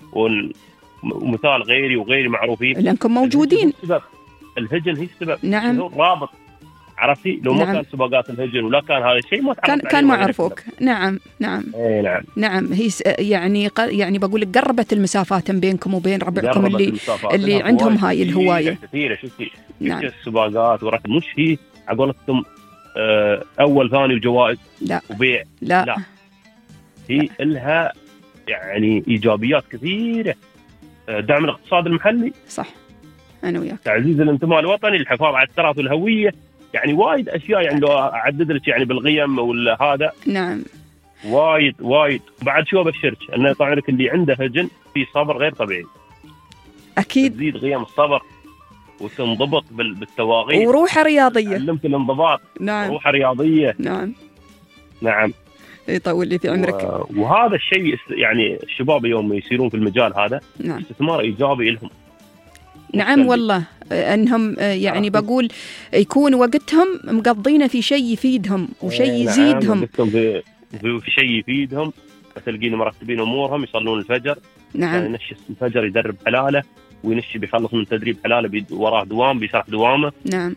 ومثال غيري معروفين؟ لأنكم موجودين. الهجن هي السبب. نعم. رابط. عرفتي؟ لو ما كان سباقات الهجن ولا كان هذا الشيء ما كان ما عرفوك. نعم. نعم. نعم. نعم. هي يعني بقول لك قربت المسافات بينكم وبين ربعكم اللي عندهم هاي الهواية كثيرة. شفتي السباقات وركض مش هي عقولتهم أول ثاني وجوائز لا وبيع. لا. هي لها يعني إيجابيات كثيرة. دعم الاقتصاد المحلي. صح، أنا وياك. تعزيز الانتماء الوطني، الحفاظ على التراث والهوية، يعني وايد أشياء. يعني لو أعدد لك يعني بالقيم ولا هذا. نعم. وايد. بعد شو أبشرك أن طبعا لك اللي عنده هجن في صبر غير طبيعي. أكيد. تزيد قيم الصبر وتنضبط بالتواغير وروحة رياضية. علمت الانضباط. نعم. روحة رياضية. نعم. يطول لي في عمرك. وهذا الشيء يعني الشباب يوم يصيرون في المجال هذا. نعم. استثمار إيجابي لهم. نعم والله، أنهم يعني بقول يكون وقتهم مقضينه في شيء يفيدهم وشيء يزيدهم. نعم. في شيء يفيدهم. تلقين مرتبين أمورهم، يصلون الفجر. نعم. ينشي الفجر يدرب حلاله، وينشي بيخلص من تدريب حلاله وراه دوام بيسرح دوامه. نعم.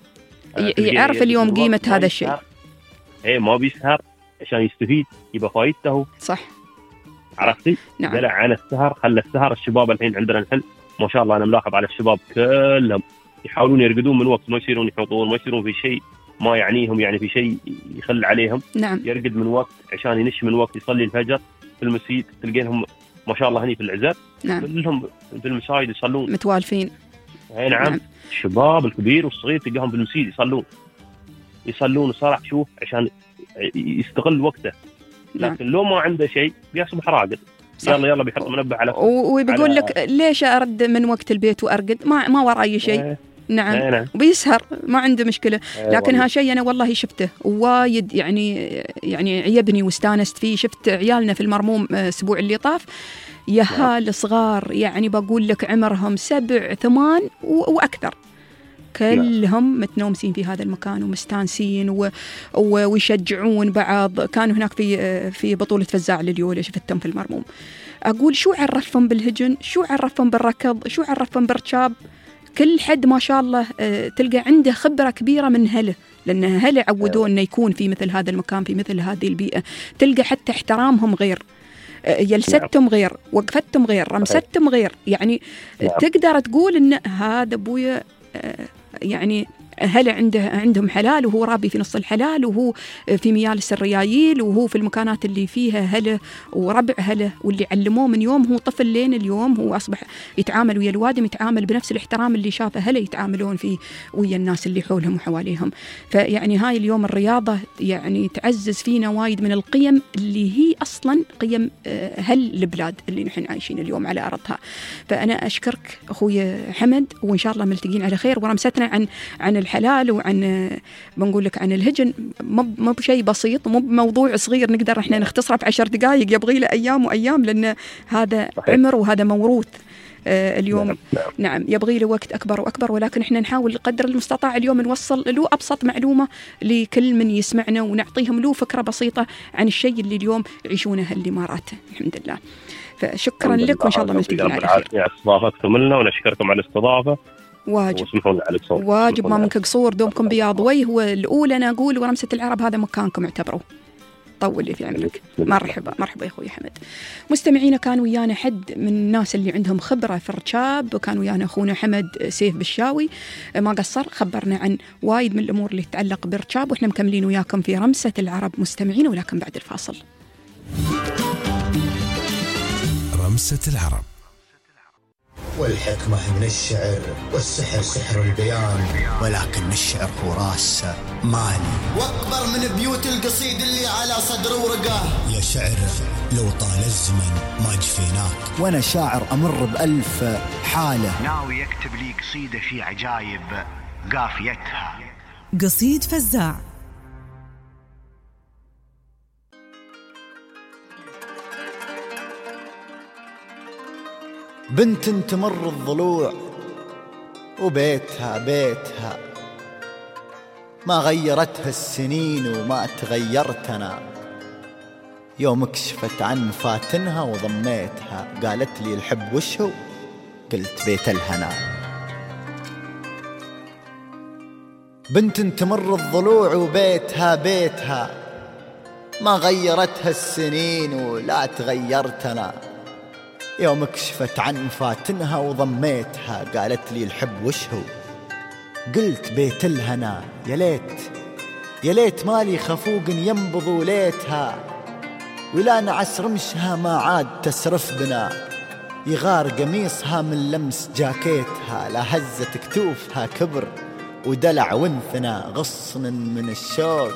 يعرف اليوم قيمة هذا الشيء. ما بيسهر عشان يستفيد، يبقى فايدته. صح. عرفتي؟ نعم. دلع عن السهر، خلى السهر. الشباب الحين عندنا الحين ما شاء الله أنا ملاحظ على الشباب كلهم يحاولون يرقدون من وقت، ما يصيرون يحوطون، ما يصيرون في شيء ما يعنيهم، يعني في شيء يخل عليهم. نعم. يرقد من وقت عشان ينش من وقت، يصلي الفجر في المسجد. تلقينهم ما شاء الله هني في العزاب. نعم. كلهم في المساجد يصلون متوالفين. نعم. الشباب الكبير والصغير تلقاهم في المسجد يصلون صراحة. شوف عشان يستغل وقته. لكن لو ما عنده شيء بيصبح راقد. يلا بيحط منبه على وبيقول لك ليش أرد من وقت البيت وأرقد؟ ما وراي شيء. نعم وبيسهر ما عنده مشكلة. لكن هالشيء أنا والله شفته وايد يعني عيبني واستانست فيه. شفت عيالنا في المرموم أسبوع اللي طاف يهال صغار، يعني بقول لك عمرهم 7 8 وأكثر، كلهم متنومسين في هذا المكان ومستانسين ويشجعون بعض. كانوا هناك في بطولة فزاع لليولة شفتهم في المرموم. أقول شو عرفهم بالهجن، شو عرفهم بالركض، شو عرفهم بالركاب. كل حد ما شاء الله تلقى عنده خبرة كبيرة من هله، لأن هله عودوه أنه يكون في مثل هذا المكان في مثل هذه البيئة. تلقى حتى احترامهم غير، جلستهم غير، وقفتهم غير، رمستهم غير. يعني تقدر تقول أن هذا أبويا يعني هلا عندهم حلال، وهو رابي في نص الحلال، وهو في ميالس الريايل، وهو في المكانات اللي فيها هلا وربع هلا، واللي علموه من يوم هو طفل لين اليوم هو أصبح يتعامل ويا الوادم، يتعامل بنفس الاحترام اللي شافه هلا يتعاملون فيه ويا الناس اللي حولهم وحواليهم. فيعني هاي اليوم الرياضة يعني تعزز فينا وايد من القيم اللي هي أصلا قيم البلاد اللي نحن عايشين اليوم على أرضها. فأنا أشكرك أخوي حمد، وإن شاء الله ملتقين على خير. ورمستنا عن الحلال وعن بنقول لك عن الهجن مو بشيء بسيط، مو بموضوع صغير نقدر احنا نختصره ب10 دقائق، يبغي له ايام وايام، لان هذا عمر وهذا موروث اليوم. نعم يبغي له وقت اكبر واكبر، ولكن احنا نحاول قدر المستطاع اليوم نوصل له ابسط معلومه لكل من يسمعنا، ونعطيهم له فكره بسيطه عن الشيء اللي اليوم يعيشونه الامارات. الحمد لله. فشكرا لك، وان شاء الله ملتقين على خير. استضافتكم لنا ونشكركم على الاستضافه. واجب ما منك قصور، دومكم بياض وجه. هو الأولى أنا أقول ورمسة العرب هذا مكانكم اعتبروه. طول لي في عمرك. مرحبا يا أخوي حمد. مستمعينا كان ويانا حد من الناس اللي عندهم خبرة في الركاب، وكان ويانا أخونا حمد سيف بالشاوي، ما قصر خبرنا عن وايد من الأمور اللي تتعلق بالركاب، وإحنا مكملين وياكم في رمسة العرب مستمعين، ولكن بعد الفاصل. رمسة العرب. والحكمة من الشعر، والسحر سحر البيان، ولكن الشعر هو راس مالي. واكبر من بيوت القصيد اللي على صدر ورقاه. يا شعر لو طال الزمن ما جفيناك. وانا شاعر امر ب1000 حالة. ناوي يكتب لي قصيدة في عجايب قافيتها. قصيد فزاع. بنت تمر الضلوع وبيتها ما غيرتها السنين وما تغيرت أنا. يوم كشفت عن فاتنها وضميتها، قالت لي الحب وشهو، قلت بيت الهنا. بنت تمر الضلوع وبيتها ما غيرتها السنين ولا تغيرت أنا. يوم كشفت عن فاتنها وضميتها، قالت لي الحب وشهو، قلت بيت الهنا. يا ليت مالي خفوق ينبض وليتها، ولا نعس رمشها ما عاد تسرف بنا. يغار قميصها من لمس جاكيتها، لا هزت كتوفها كبر ودلع وانثنى. غصن من الشوق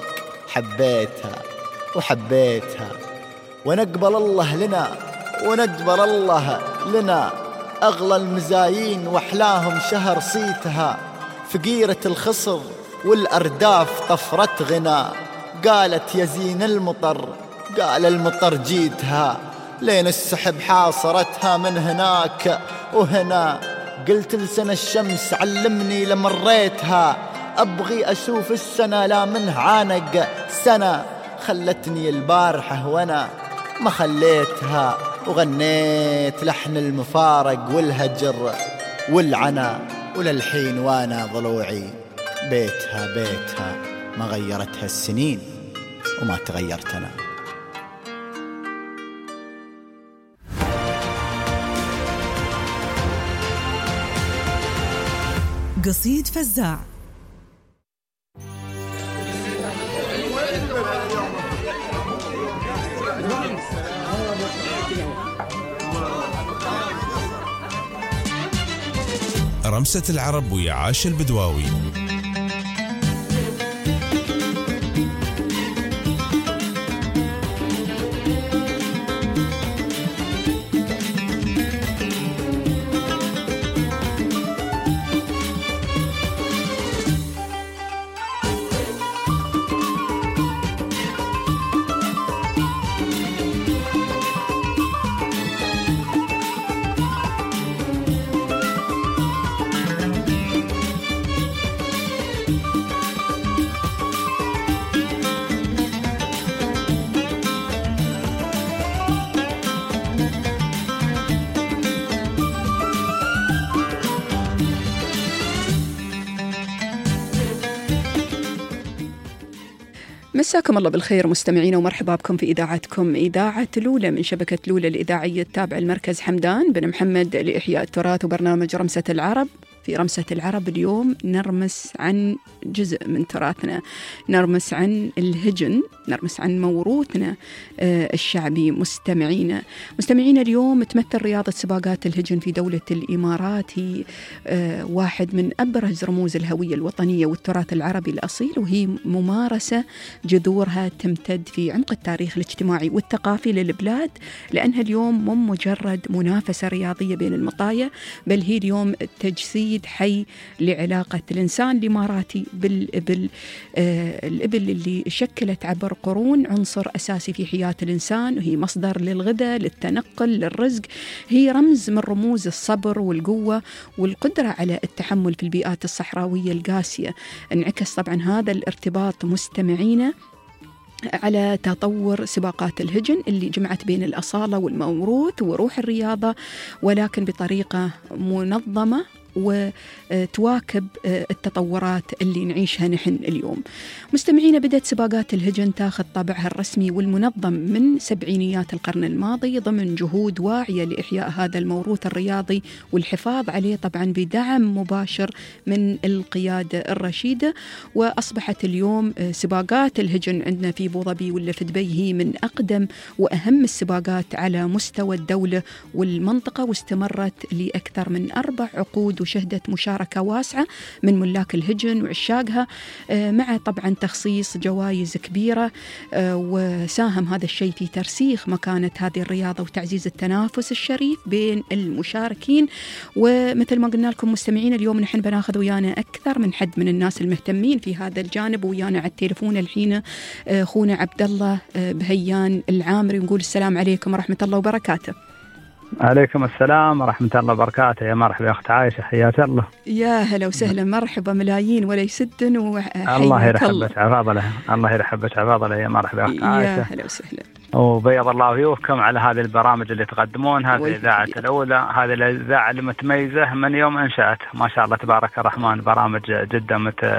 حبيتها ونقبل الله لنا وندبر الله لنا. أغلى المزايين وأحلاهم شهر صيتها، فقيرة الخصر والأرداف طفرت غنى. قالت يزين المطر، قال المطر جيتها، لين السحب حاصرتها من هناك وهنا. قلت لسنة الشمس علمني لمريتها، أبغي أشوف السنة لا منه عانق سنة. خلتني البارحة وأنا ما خليتها، وغنيت لحن المفارق والهجر والعنا. وللحين وانا ضلوعي بيتها ما غيرتها السنين وما تغيرت أنا. قصيد فزاع. رمسة العرب ويا عاش البدواوي. مساكم الله بالخير مستمعين، ومرحبا بكم في إذاعتكم إذاعة لولة من شبكة لولة الإذاعية التابعة المركز حمدان بن محمد لإحياء التراث وبرنامج رمسة العرب. في رمسة العرب اليوم نرمس عن جزء من تراثنا، نرمس عن الهجن، نرمس عن موروثنا الشعبي. مستمعينا اليوم تمثل رياضة سباقات الهجن في دولة الإمارات هي واحد من أبرز رموز الهوية الوطنية والتراث العربي الأصيل، وهي ممارسة جذورها تمتد في عمق التاريخ الاجتماعي والثقافي للبلاد، لأنها اليوم مو مجرد منافسة رياضية بين المطايا، بل هي اليوم تجسيد حي لعلاقة الإنسان الإماراتي بالإبل. الإبل اللي شكلت عبر قرون عنصر أساسي في حياة الإنسان، وهي مصدر للغذاء، للتنقل، للرزق. هي رمز من رموز الصبر والقوة والقدرة على التحمل في البيئات الصحراوية القاسية. انعكس طبعا هذا الارتباط مستمعينا على تطور سباقات الهجن اللي جمعت بين الأصالة والموروث وروح الرياضة، ولكن بطريقة منظمة وتواكب التطورات اللي نعيشها نحن اليوم. مستمعينا، بدأت سباقات الهجن تاخذ طابعها الرسمي والمنظم من سبعينيات القرن الماضي ضمن جهود واعية لإحياء هذا الموروث الرياضي والحفاظ عليه طبعا بدعم مباشر من القيادة الرشيدة. وأصبحت اليوم سباقات الهجن عندنا في أبوظبي ولا في دبي هي من أقدم وأهم السباقات على مستوى الدولة والمنطقة، واستمرت لأكثر من 4 عقود، وشهدت مشاركة واسعة من ملاك الهجن وعشاقها، مع طبعا تخصيص جوائز كبيرة. وساهم هذا الشيء في ترسيخ مكانة هذه الرياضة وتعزيز التنافس الشريف بين المشاركين. ومثل ما قلنا لكم مستمعين، اليوم نحن بناخذ ويانا أكثر من حد من الناس المهتمين في هذا الجانب. ويانا على التليفون الحين أخونا عبد الله بهيان العامري، ونقول السلام عليكم ورحمة الله وبركاته. عليكم السلام ورحمة الله وبركاته. يا مرحبا يا أخت عايشة، حياك الله. يا هلا وسهلا، مرحبا ملايين ولا يسدن. الله يرحبك عفاضله، الله يرحبك عفاضله. يا مرحبا يا أخت عايشة، يا هلا وسهلا، وبيض الله وجوهكم على هذه البرامج اللي تقدمونها في الإذاعة الأولى. هذه الإذاعة المتميزة من يوم أنشأت، ما شاء الله تبارك الرحمن، برامج جدا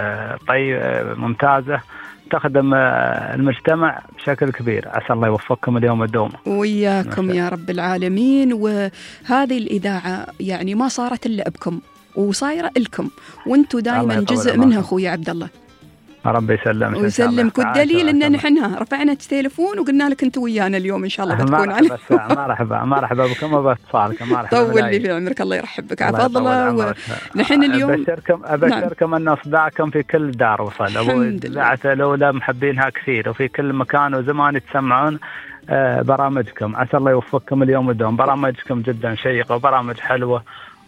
ممتازة تخدم المجتمع بشكل كبير. عسى الله يوفقكم اليوم الدوم وياكم يا رب العالمين. وهذه الإذاعة يعني ما صارت إلا بكم، وصايرة لكم، وانتم دائما جزء منها أخوي عبد الله. ربي يسلمك ويسلمك. والدليل ان نحن رفعنا التليفون وقلنا لك انت ويانا اليوم ان شاء الله بتكون على. مرحبا بكم وباتصالكم. مرحبا، طول لي في عمرك، الله يرحبك عفضله. ونحن اليوم ابشركم ان اصداعكم في كل دار وصل. اذاعه الاولى محبينها كثير، وفي كل مكان وزمان تسمعون برامجكم. عسى الله يوفقكم اليوم الدوم. برامجكم جدا شيقه وبرامج حلوه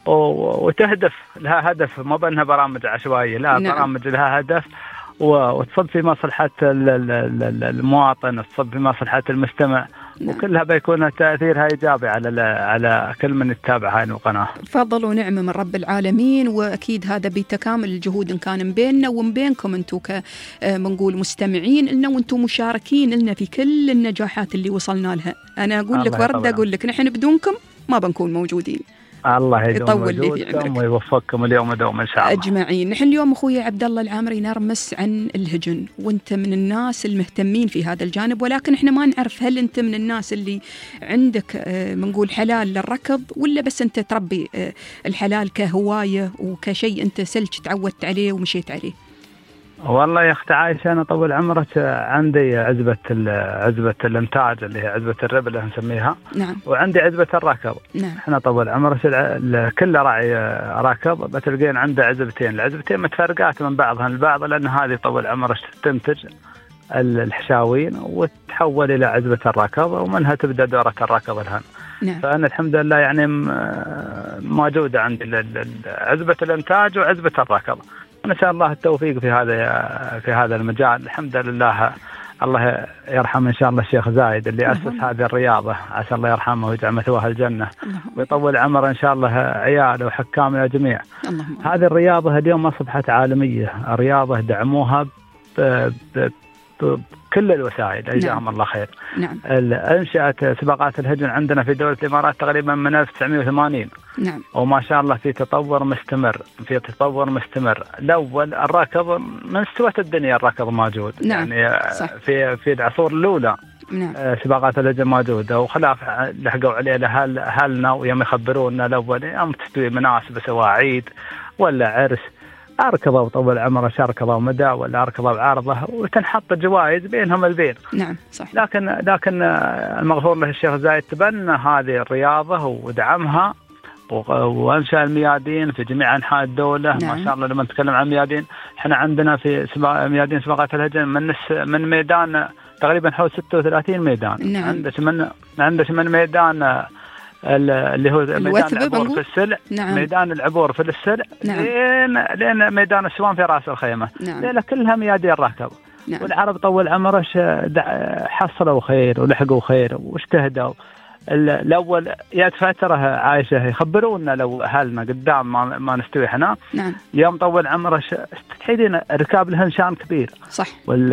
وتهدف لها هدف، ما بأنها برامج عشوائيه، لا. برامج لها هدف وتصب في مصلحة المواطن، تصب في مصلحة المستمع. وكلها بيكون تأثيرها إيجابي على كل من يتابع هاي القناة. فضل ونعمة من رب العالمين. وأكيد هذا بتكامل الجهود إن كان بيننا وبينكم أنتم منقول مستمعين لنا، وأنتم مشاركين لنا في كل النجاحات اللي وصلنا لها. أنا أقول لك وردة، أقول لك نحن بدونكم ما بنكون موجودين. الله يدوم وجودكم ويوفقكم اليوم دوم إن شاء الله أجمعين. نحن اليوم أخوي عبد الله العامري نرمس عن الهجن، وأنت من الناس المهتمين في هذا الجانب، ولكن إحنا ما نعرف هل أنت من الناس اللي عندك منقول حلال للركض، ولا بس أنت تربي الحلال كهواية وكشيء أنت سلج تعودت عليه ومشيت عليه؟ والله يا أخت عايشة، أنا طول عمرك عندي عزبة الإنتاج اللي هي عزبة الربل اللي نسميها. نعم. وعندي عزبة الركض. نعم. إحنا طول عمرك كل راعي ركض بتلقين عنده عزبتين. العزبتين متفرقات من بعضها البعض، لأن هذه طول عمرك تنتج الحشاوين وتحول إلى عزبة الركض، ومنها تبدأ دورة الركض الهن. نعم. فأنا الحمد لله يعني موجودة عندي عزبة الإنتاج وعزبة الركض. إن شاء الله التوفيق في هذا المجال. الحمد لله. الله يرحم إن شاء الله الشيخ زايد اللي أسس هذه الرياضة، عسى الله يرحمه ويجعل مثواه الجنة ويطول عمره إن شاء الله عياله وحكامنا جميع. هذه الرياضة اليوم أصبحت عالمية، رياضة دعموها بكل الوسائل. جزاهم الله خير. نعم. أنشأت سباقات الهجن عندنا في دولة الإمارات تقريبا من 1980. نعم. وما شاء الله في تطور مستمر. الأول الركض من استوى الدنيا الركض موجود. نعم. يعني صح. في العصور الأولى نعم. سباقات الهجن موجودة، وخلاف لحقوا عليه أهلنا ويوم يخبرونا الأول يوم تستوي مناسبة سواء عيد ولا عرس أركضوا طول عمره شاركضوا مدى ولا أركضوا بعارضة وتنحط جوائز بينهم البين. نعم صح. لكن المغفور له الشيخ زايد تبنى هذه الرياضة ودعمها وأنشأ الميادين في جميع أنحاء الدولة. نعم. ما شاء الله لما نتكلم عن ميادين، احنا عندنا في ميادين سباقات الهجن من ميدان تقريبا حول 36 ميدان. نعم. عندك من ميدان اللي هو ميدان العبور في السلع. نعم. ميدان العبور في السلع. نعم. لين ميدان السوان في راس الخيمة. نعم. ليلة كلها ميادين ركض. نعم. والعرب طول عمرش حصلوا خير ولحقوا خير واجتهدوا. الأول يأتي فترة عايشة يخبرونا لو أهلنا قدام ما نستوي احنا. نعم. يوم طول عمرش تحيدين ركاب الهنشان كبير. صح.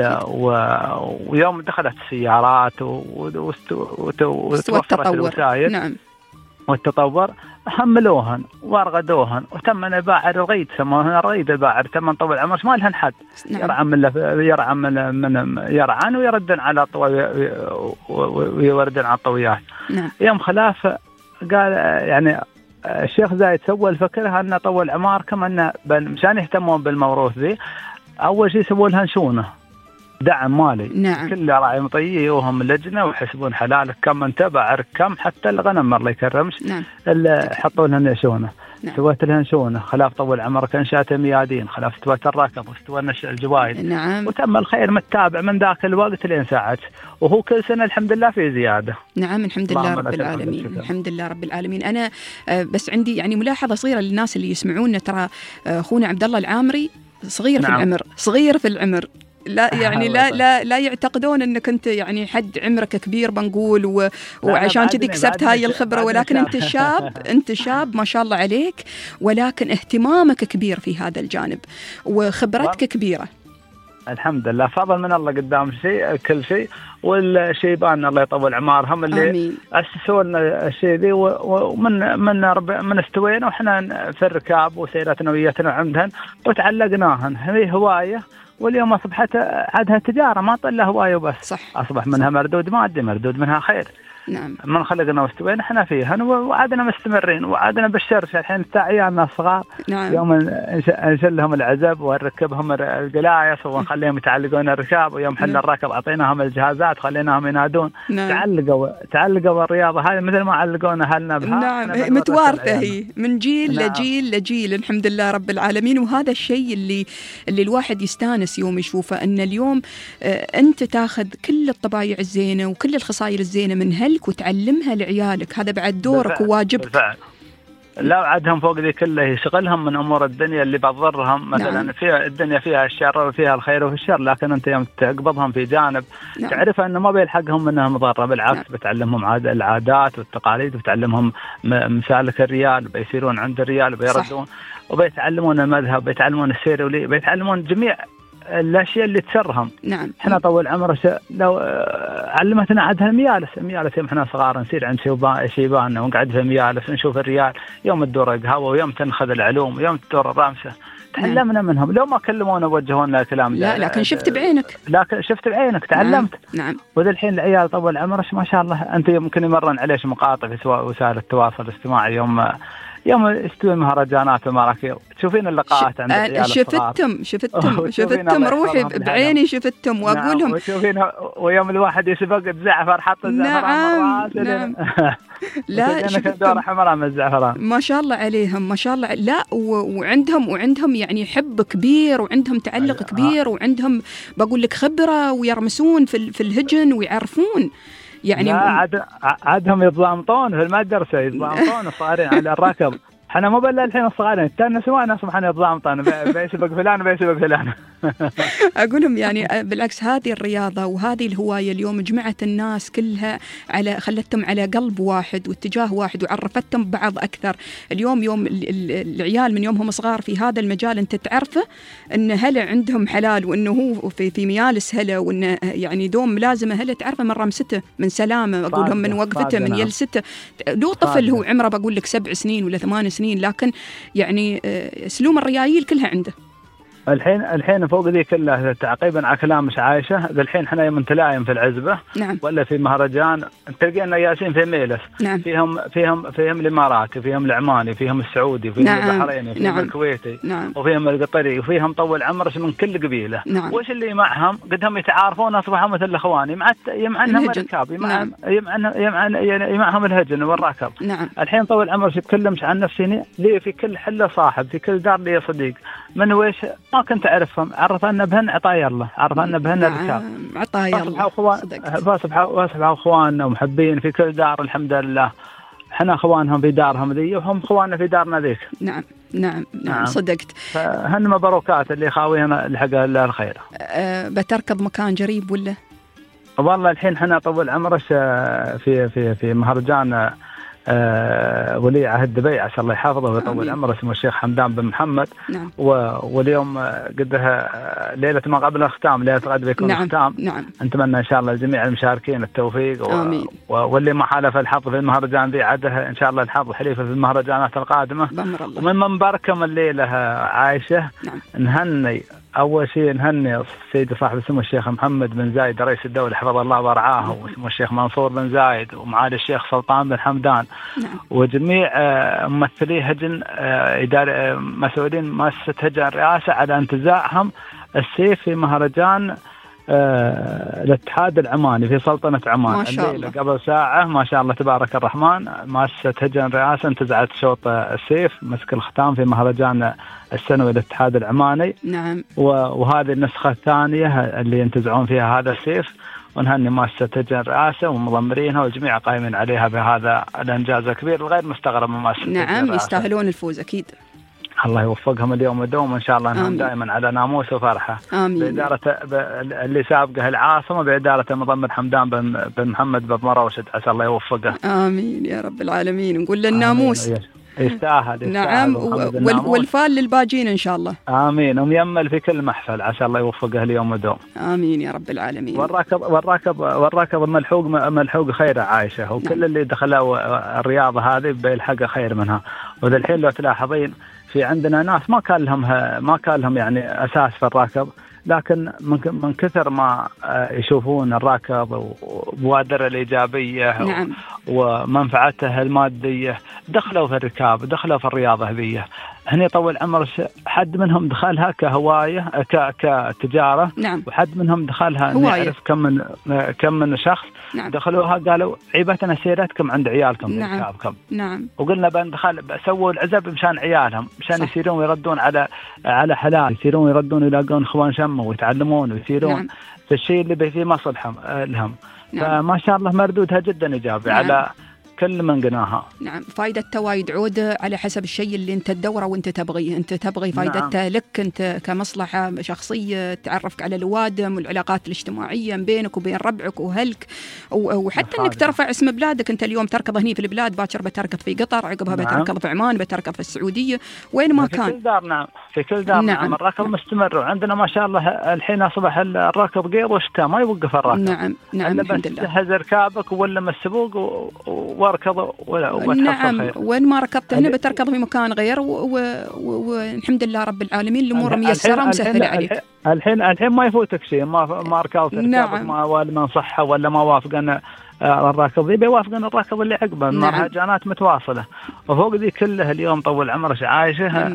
ويوم دخلت السيارات وتوفرت الوسائل. نعم. والتطور حملوهن وارغدوهن وتم نباع الرغيد، سموهن الرغيد الباعر. تم طول عمرش ما لهن حد. نعم. يرعن ويردن على ويوردن على الطويات. نعم. يوم خلاف قال يعني الشيخ زايد سوى الفكرة أن طول عمار كمان مشان يهتمون بالموروث ذي، أول شيء سووا لها شونه دعم مالي. نعم. كل راعي مطيئوهم لجنة ويحسبون حلالك كم انت بعرك كم، حتى الغنم الله يكرمش. نعم. حطوا لها شونه. نعم. سويت لها شونه خلاف طول عمرك انشات ميادين، خلاف استوت الركض واستوى الجوائز. نعم. وتم الخير متابع من ذاك الوقت لين ساعة، وهو كل سنة الحمد لله في زيادة. نعم الحمد لله رب العالمين. الحمد لله رب العالمين. أنا بس عندي يعني ملاحظة صغيرة للناس اللي يسمعونا، ترى أخونا عبد الله العامري صغير. نعم. في العمر، صغير في العمر. لا يعني لا يعتقدون انك انت يعني حد عمرك كبير بنقول وعشان كذي كسبت هاي الخبره، ولكن انت شاب ما شاء الله عليك، ولكن اهتمامك كبير في هذا الجانب وخبرتك كبيره. الحمد لله، فضل من الله قدام شيء كل شيء. والشيبان الله يطول عمارهم اللي أسسوا لنا الشيء ذي، ومن استوينا وإحنا في الركاب وسيرتنا ويتنا عندهن وتعلقناهن. هي هواية، واليوم أصبحت عادها تجارة، ما طلع هواية وبس. صح. أصبح منها مردود مادي، مردود منها خير. نعم. من خلقنا واستوينا احنا فيها وعادنا مستمرين وعادنا بالشرش الحين عيالنا الصغار. نعم. يوم نشلهم العزب ونركبهم القلايص ونخليهم يتعلقون الركاب، ويوم حل الركب اعطيناهم الجهازات خليناهم ينادون. نعم. تعلقوا الرياضة هذه مثل ما علقونا اهلنا بها. نعم متوارثة هي من جيل. نعم. لجيل الحمد لله رب العالمين. وهذا الشيء اللي الواحد يستانس يوم يشوفه، ان اليوم انت تاخذ كل الطبايع الزينة وكل الخصائل الزينة من هلك وتعلمها لعيالك. هذا بعد دورك وواجبك. بالفعل. لا عدهم فوق ذي كله يشغلهم من أمور الدنيا اللي بتضرهم. مثلا نعم. فيها الدنيا فيها الشر وفيها الخير وفي الشر، لكن أنت يوم تقبضهم في جانب نعم. تعرف أنه ما بيلحقهم منها مضرة، بالعكس نعم. بتعلمهم العادات والتقاليد، وبتعلمهم مسالك الريال، بيصيرون عند الريال وبيردون، وبيتعلمون المذهب، بيتعلمون السير وبيتعلمون جميع الأشياء اللي تسرهم. نعم. إحنا طول عمره لو علمتنا عدها الميالس يوم إحنا صغار نصير عند شيباننا ونقعد في ميالس ونشوف الريال، يوم الدور قهوة ويوم تنخذ العلوم ويوم الدور الرامسة. تعلمنا نعم. منهم لو ما كلمونا ووجهونا كلام. لا لكن شفت بعينك. لكن شفت بعينك تعلمت. نعم. وذا الحين العيال طول عمرش ما شاء الله، أنت يمكن يمرن عليش مقاطع في وسائل التواصل الاجتماعي يوم استوي مهرجانات ومراكب، تشوفين اللقاءات عند العيال شفتهم روحي بعيني شفتهم واقول لهم. وتشوفين ويوم الواحد يسبق الزعفر حط الزعفران. نعم. لا دور حمراء من الزعفران. ما شاء الله عليهم ما شاء الله. لا وعندهم يعني حب كبير، وعندهم تعلق كبير، وعندهم بقول لك خبرة، ويرمسون في الهجن ويعرفون يعني. عادهم يتضامطون في المدرسة، يتضامطون الصغارين على الركب. احنا مو بلا الحين الصغارين التنس وانا اصبحنا يتضامطون بيسبق فلان وبيسبق فلان. أقولهم يعني بالعكس هذه الرياضة وهذه الهواية اليوم جمعت الناس كلها خلتهم على قلب واحد واتجاه واحد وعرفتهم ببعض أكثر. اليوم يوم العيال من يومهم صغار في هذا المجال أنت تعرفه أن هلا عندهم حلال وأنه هو في ميالس هلا وأنه يعني دوم ملازمة هلا تعرفه من رمسته من سلامة أقولهم من وقفته من يلسته. لو طفل هو عمره بقول لك 7 سنين ولا 8 سنين لكن يعني سلوم الريايل كلها عنده. الحين فوق ذي كلها تعقيبا على كلام عايشة. الحين احنا يوم نتلاعب في العزبة نعم. ولا في مهرجان تلقينا ياسين في ميلس نعم. فيهم الاماراتي فيهم العماني فيهم السعودي فيهم نعم. البحريني فيهم نعم. الكويتي نعم. وفيهم القطري وفيهم طول عمرش من كل قبيلة نعم. وش اللي معهم قدهم يتعارفون اصبحوا مثل الاخوان يمعنهم الركاب نعم. يمعنهم الهجن والركب. نعم. الحين طول عمرش يتكلمش عن نفسي لي في كل حلة صاحب في كل دار لي صديق من ويش ما كنت أعرفهم عرفنا بهن عطايا الله عرفنا بهن الركاب عطايا الله فاصبحوا أخواننا ومحبين في كل دار الحمد لله. احنا أخوانهم في دارهم ذي وهم أخواننا في دارنا ذيك. نعم نعم نعم صدقت. فهن مبروكات اللي خاوينا الحق الله الخير. بتركض مكان قريب ولا؟ والله الحين احنا طول عمرش في مهرجان ولي عهد دبي عسى الله يحفظه ويطول عمره اسمه الشيخ حمدان بن محمد. نعم. واليوم قدها ليلة ما قبل الختام ليلة غد بيكون الختام. نعم. نتمنى إن شاء الله لجميع المشاركين التوفيق واللي ما حالف الحظ في المهرجان ذي عده إن شاء الله الحظ حليفه في المهرجانات القادمة. ومن منبركم الليلة عايشة. نعم. نهني أول شيء نهني السيد صاحب اسمه الشيخ محمد بن زايد رئيس الدولة حفظه الله ورعاه واسمه الشيخ منصور بن زايد ومعالي الشيخ سلطان بن حمدان. نعم. وجميع ممثلي هجن إدارة مسؤولين مؤسسة هجن الرئاسة على انتزاعهم السيف في مهرجان الاتحاد العماني في سلطنة عمان. ما شاء الله. قبل ساعة ما شاء الله تبارك الرحمن مؤسسة هجن الرئاسة انتزعت شوط السيف مسك الختام في مهرجان السنوي الاتحاد العماني. نعم. وهذه النسخة الثانية اللي ينتزعون فيها هذا السيف ونهني مؤسسة هجن الرئاسة ومضمرينها والجميع قائمين عليها بهذا الإنجاز الكبير الغير مستغرب من مؤسسة. نعم يستاهلون الفوز أكيد. الله يوفقهم اليوم ودوم إن شاء الله أنهم دائما على ناموس وفرحة. آمين. بإدارة اللي سابقه العاصمة بإدارة المضمر حمدان بن محمد بن مروشد عسى الله يوفقه. آمين يا رب العالمين. نقول للناموس يستاهل. نعم والفال للباجين إن شاء الله. آمين وميمل في كل محفل عسى الله يوفقه اليوم ودوم. آمين يا رب العالمين. والراكب ملحوق خير عايشة وكل نعم. اللي دخلوا الرياضة هذه بيلحق خير منها. وذا الحين لو تلاحظين في عندنا ناس ما كان لهم يعني أساس في الراكب لكن من كثر ما يشوفون الراكب وبوادره الإيجابية. نعم. ومنفعته المادية دخلوا في الركاب دخلوا في الرياضة هذه. هني طول عمر حد منهم دخلها كهواية كتجارة. نعم. وحد منهم دخلها نعرف كم من شخص. نعم. دخلوها قالوا عيبتنا سيرتكم عند عيالكم. نعم. ركابكم. نعم. وقلنا بندخل سووا العزب مشان عيالهم مشان يصيرون ويردون على حلال يصيرون ويردون يلاقون اخوان شمه ويتعلمون ويصيرون. نعم. في الشيء اللي فيه مصلحة لهم. نعم. فما شاء الله مردودها جدا إيجابي. نعم. على كل من قناها. نعم فائدة وايد عودة على حسب الشيء اللي انت تدوره وانت تبغيه. انت تبغي فائدتها. نعم. لك انت كمصلحة شخصية تعرفك على الوادم والعلاقات الاجتماعية بينك وبين ربعك وهلك وحتى انك ترفع اسم بلادك. انت اليوم تركض هني في البلاد باكر بتركض في قطر عقبها. نعم. بتركض في عمان بتركض في السعودية وين ما كان. في كل دار. نعم في كل دار. نعم. الركض مستمر وعندنا ما شاء الله الحين أصبح الركض غير وشتاء ما يوقف الركض. نعم نعم الحمد لله. جهز ركابك ولم السبوق واركض نعم وين ما ركضت هنا بتركض في مكان غير والحمد لله رب العالمين الأمور ميسرة ومسهلة عليك. الحين ما يفوتك شيء ما ركضت. نعم. ولا من صحة ولا ما وافقنا الراكض ذي بيوافقنا الراكض اللي عقبه. نعم. مهرجانات متواصلة وفوق ذي كلها اليوم طول عمرك عايشة.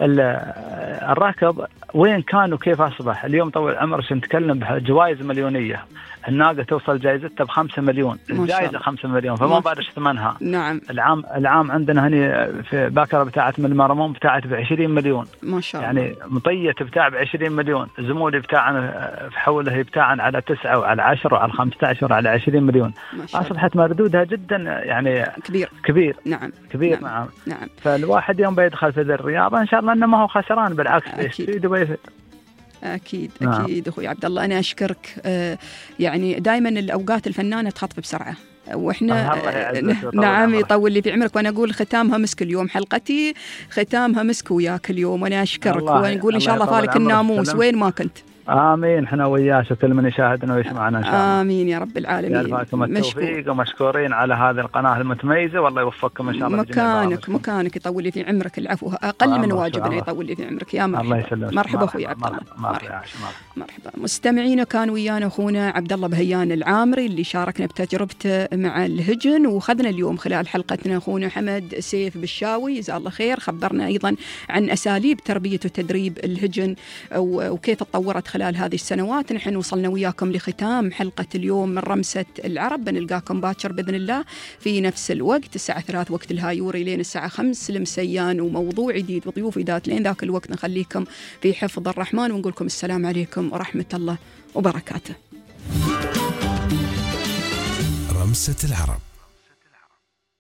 الراكض وين كان وكيف أصبح اليوم طول عمرك نتكلم بجوائز مليونية. الناقة توصل جائزتها ب5 مليون. الجائزة 5 مليون فما بارش ثمنها. نعم. العام عندنا هني في باكرة بتاعت من المرمون بتاعت ب20 مليون. ما شاء الله. يعني مطية بتاع ب20 مليون. زمولي بتاعنا في حوله بتاعنا على 9 وعلى 10 وعلى 15 وعلى 20 مليون. أصبحت مردودها جدا يعني كبير. نعم. كبير. نعم. نعم. فالواحد يوم بيدخل في ذي الرياضة إن شاء الله إنه ما هو خسران بالعكس يستفيد ويفيد. أكيد أكيد أخوي عبد الله، أنا أشكرك. يعني دائما الأوقات الفنانة تخطف بسرعة، وإحنا نعم يطول لي في عمرك. وأنا أقول ختامها مسك اليوم، حلقتي ختامها مسك وياك اليوم، وأنا أشكرك ونقول إن شاء الله فالك الناموس وين ما كنت. آمين. إحنا وياك وكل من يشاهدنا ويسمعنا إن شاء الله. آمين يا رب العالمين. يرفعكم التوفيق ومشكورين على هذه القناة المتميزة، والله يوفقكم إن شاء الله. مكانك يطول لي في عمرك، العفو أقل من واجبنا يطول لي في عمرك. يا مرحبا. الله يسلمك. مرحبا أخوي عبد الله. مرحبا. مستمعينا كان ويانا أخونا عبد الله بهيان العامري اللي شاركنا بتجربته مع الهجن، وخذنا اليوم خلال حلقتنا أخونا حمد سيف بالشاوي جزاه الله خير، خبرنا أيضا عن أساليب تربية وتدريب الهجن وكيف تطورت خلال هذه السنوات. نحن وصلنا وياكم لختام حلقة اليوم من رمسة العرب. بنلقاكم باكر بإذن الله في نفس الوقت الساعة 3 وقت الهايوري لين الساعة 5 المسيان، وموضوع جديد وضيوف جداد. لين ذاك الوقت نخليكم في حفظ الرحمن ونقول لكم السلام عليكم ورحمة الله وبركاته. رمسة العرب.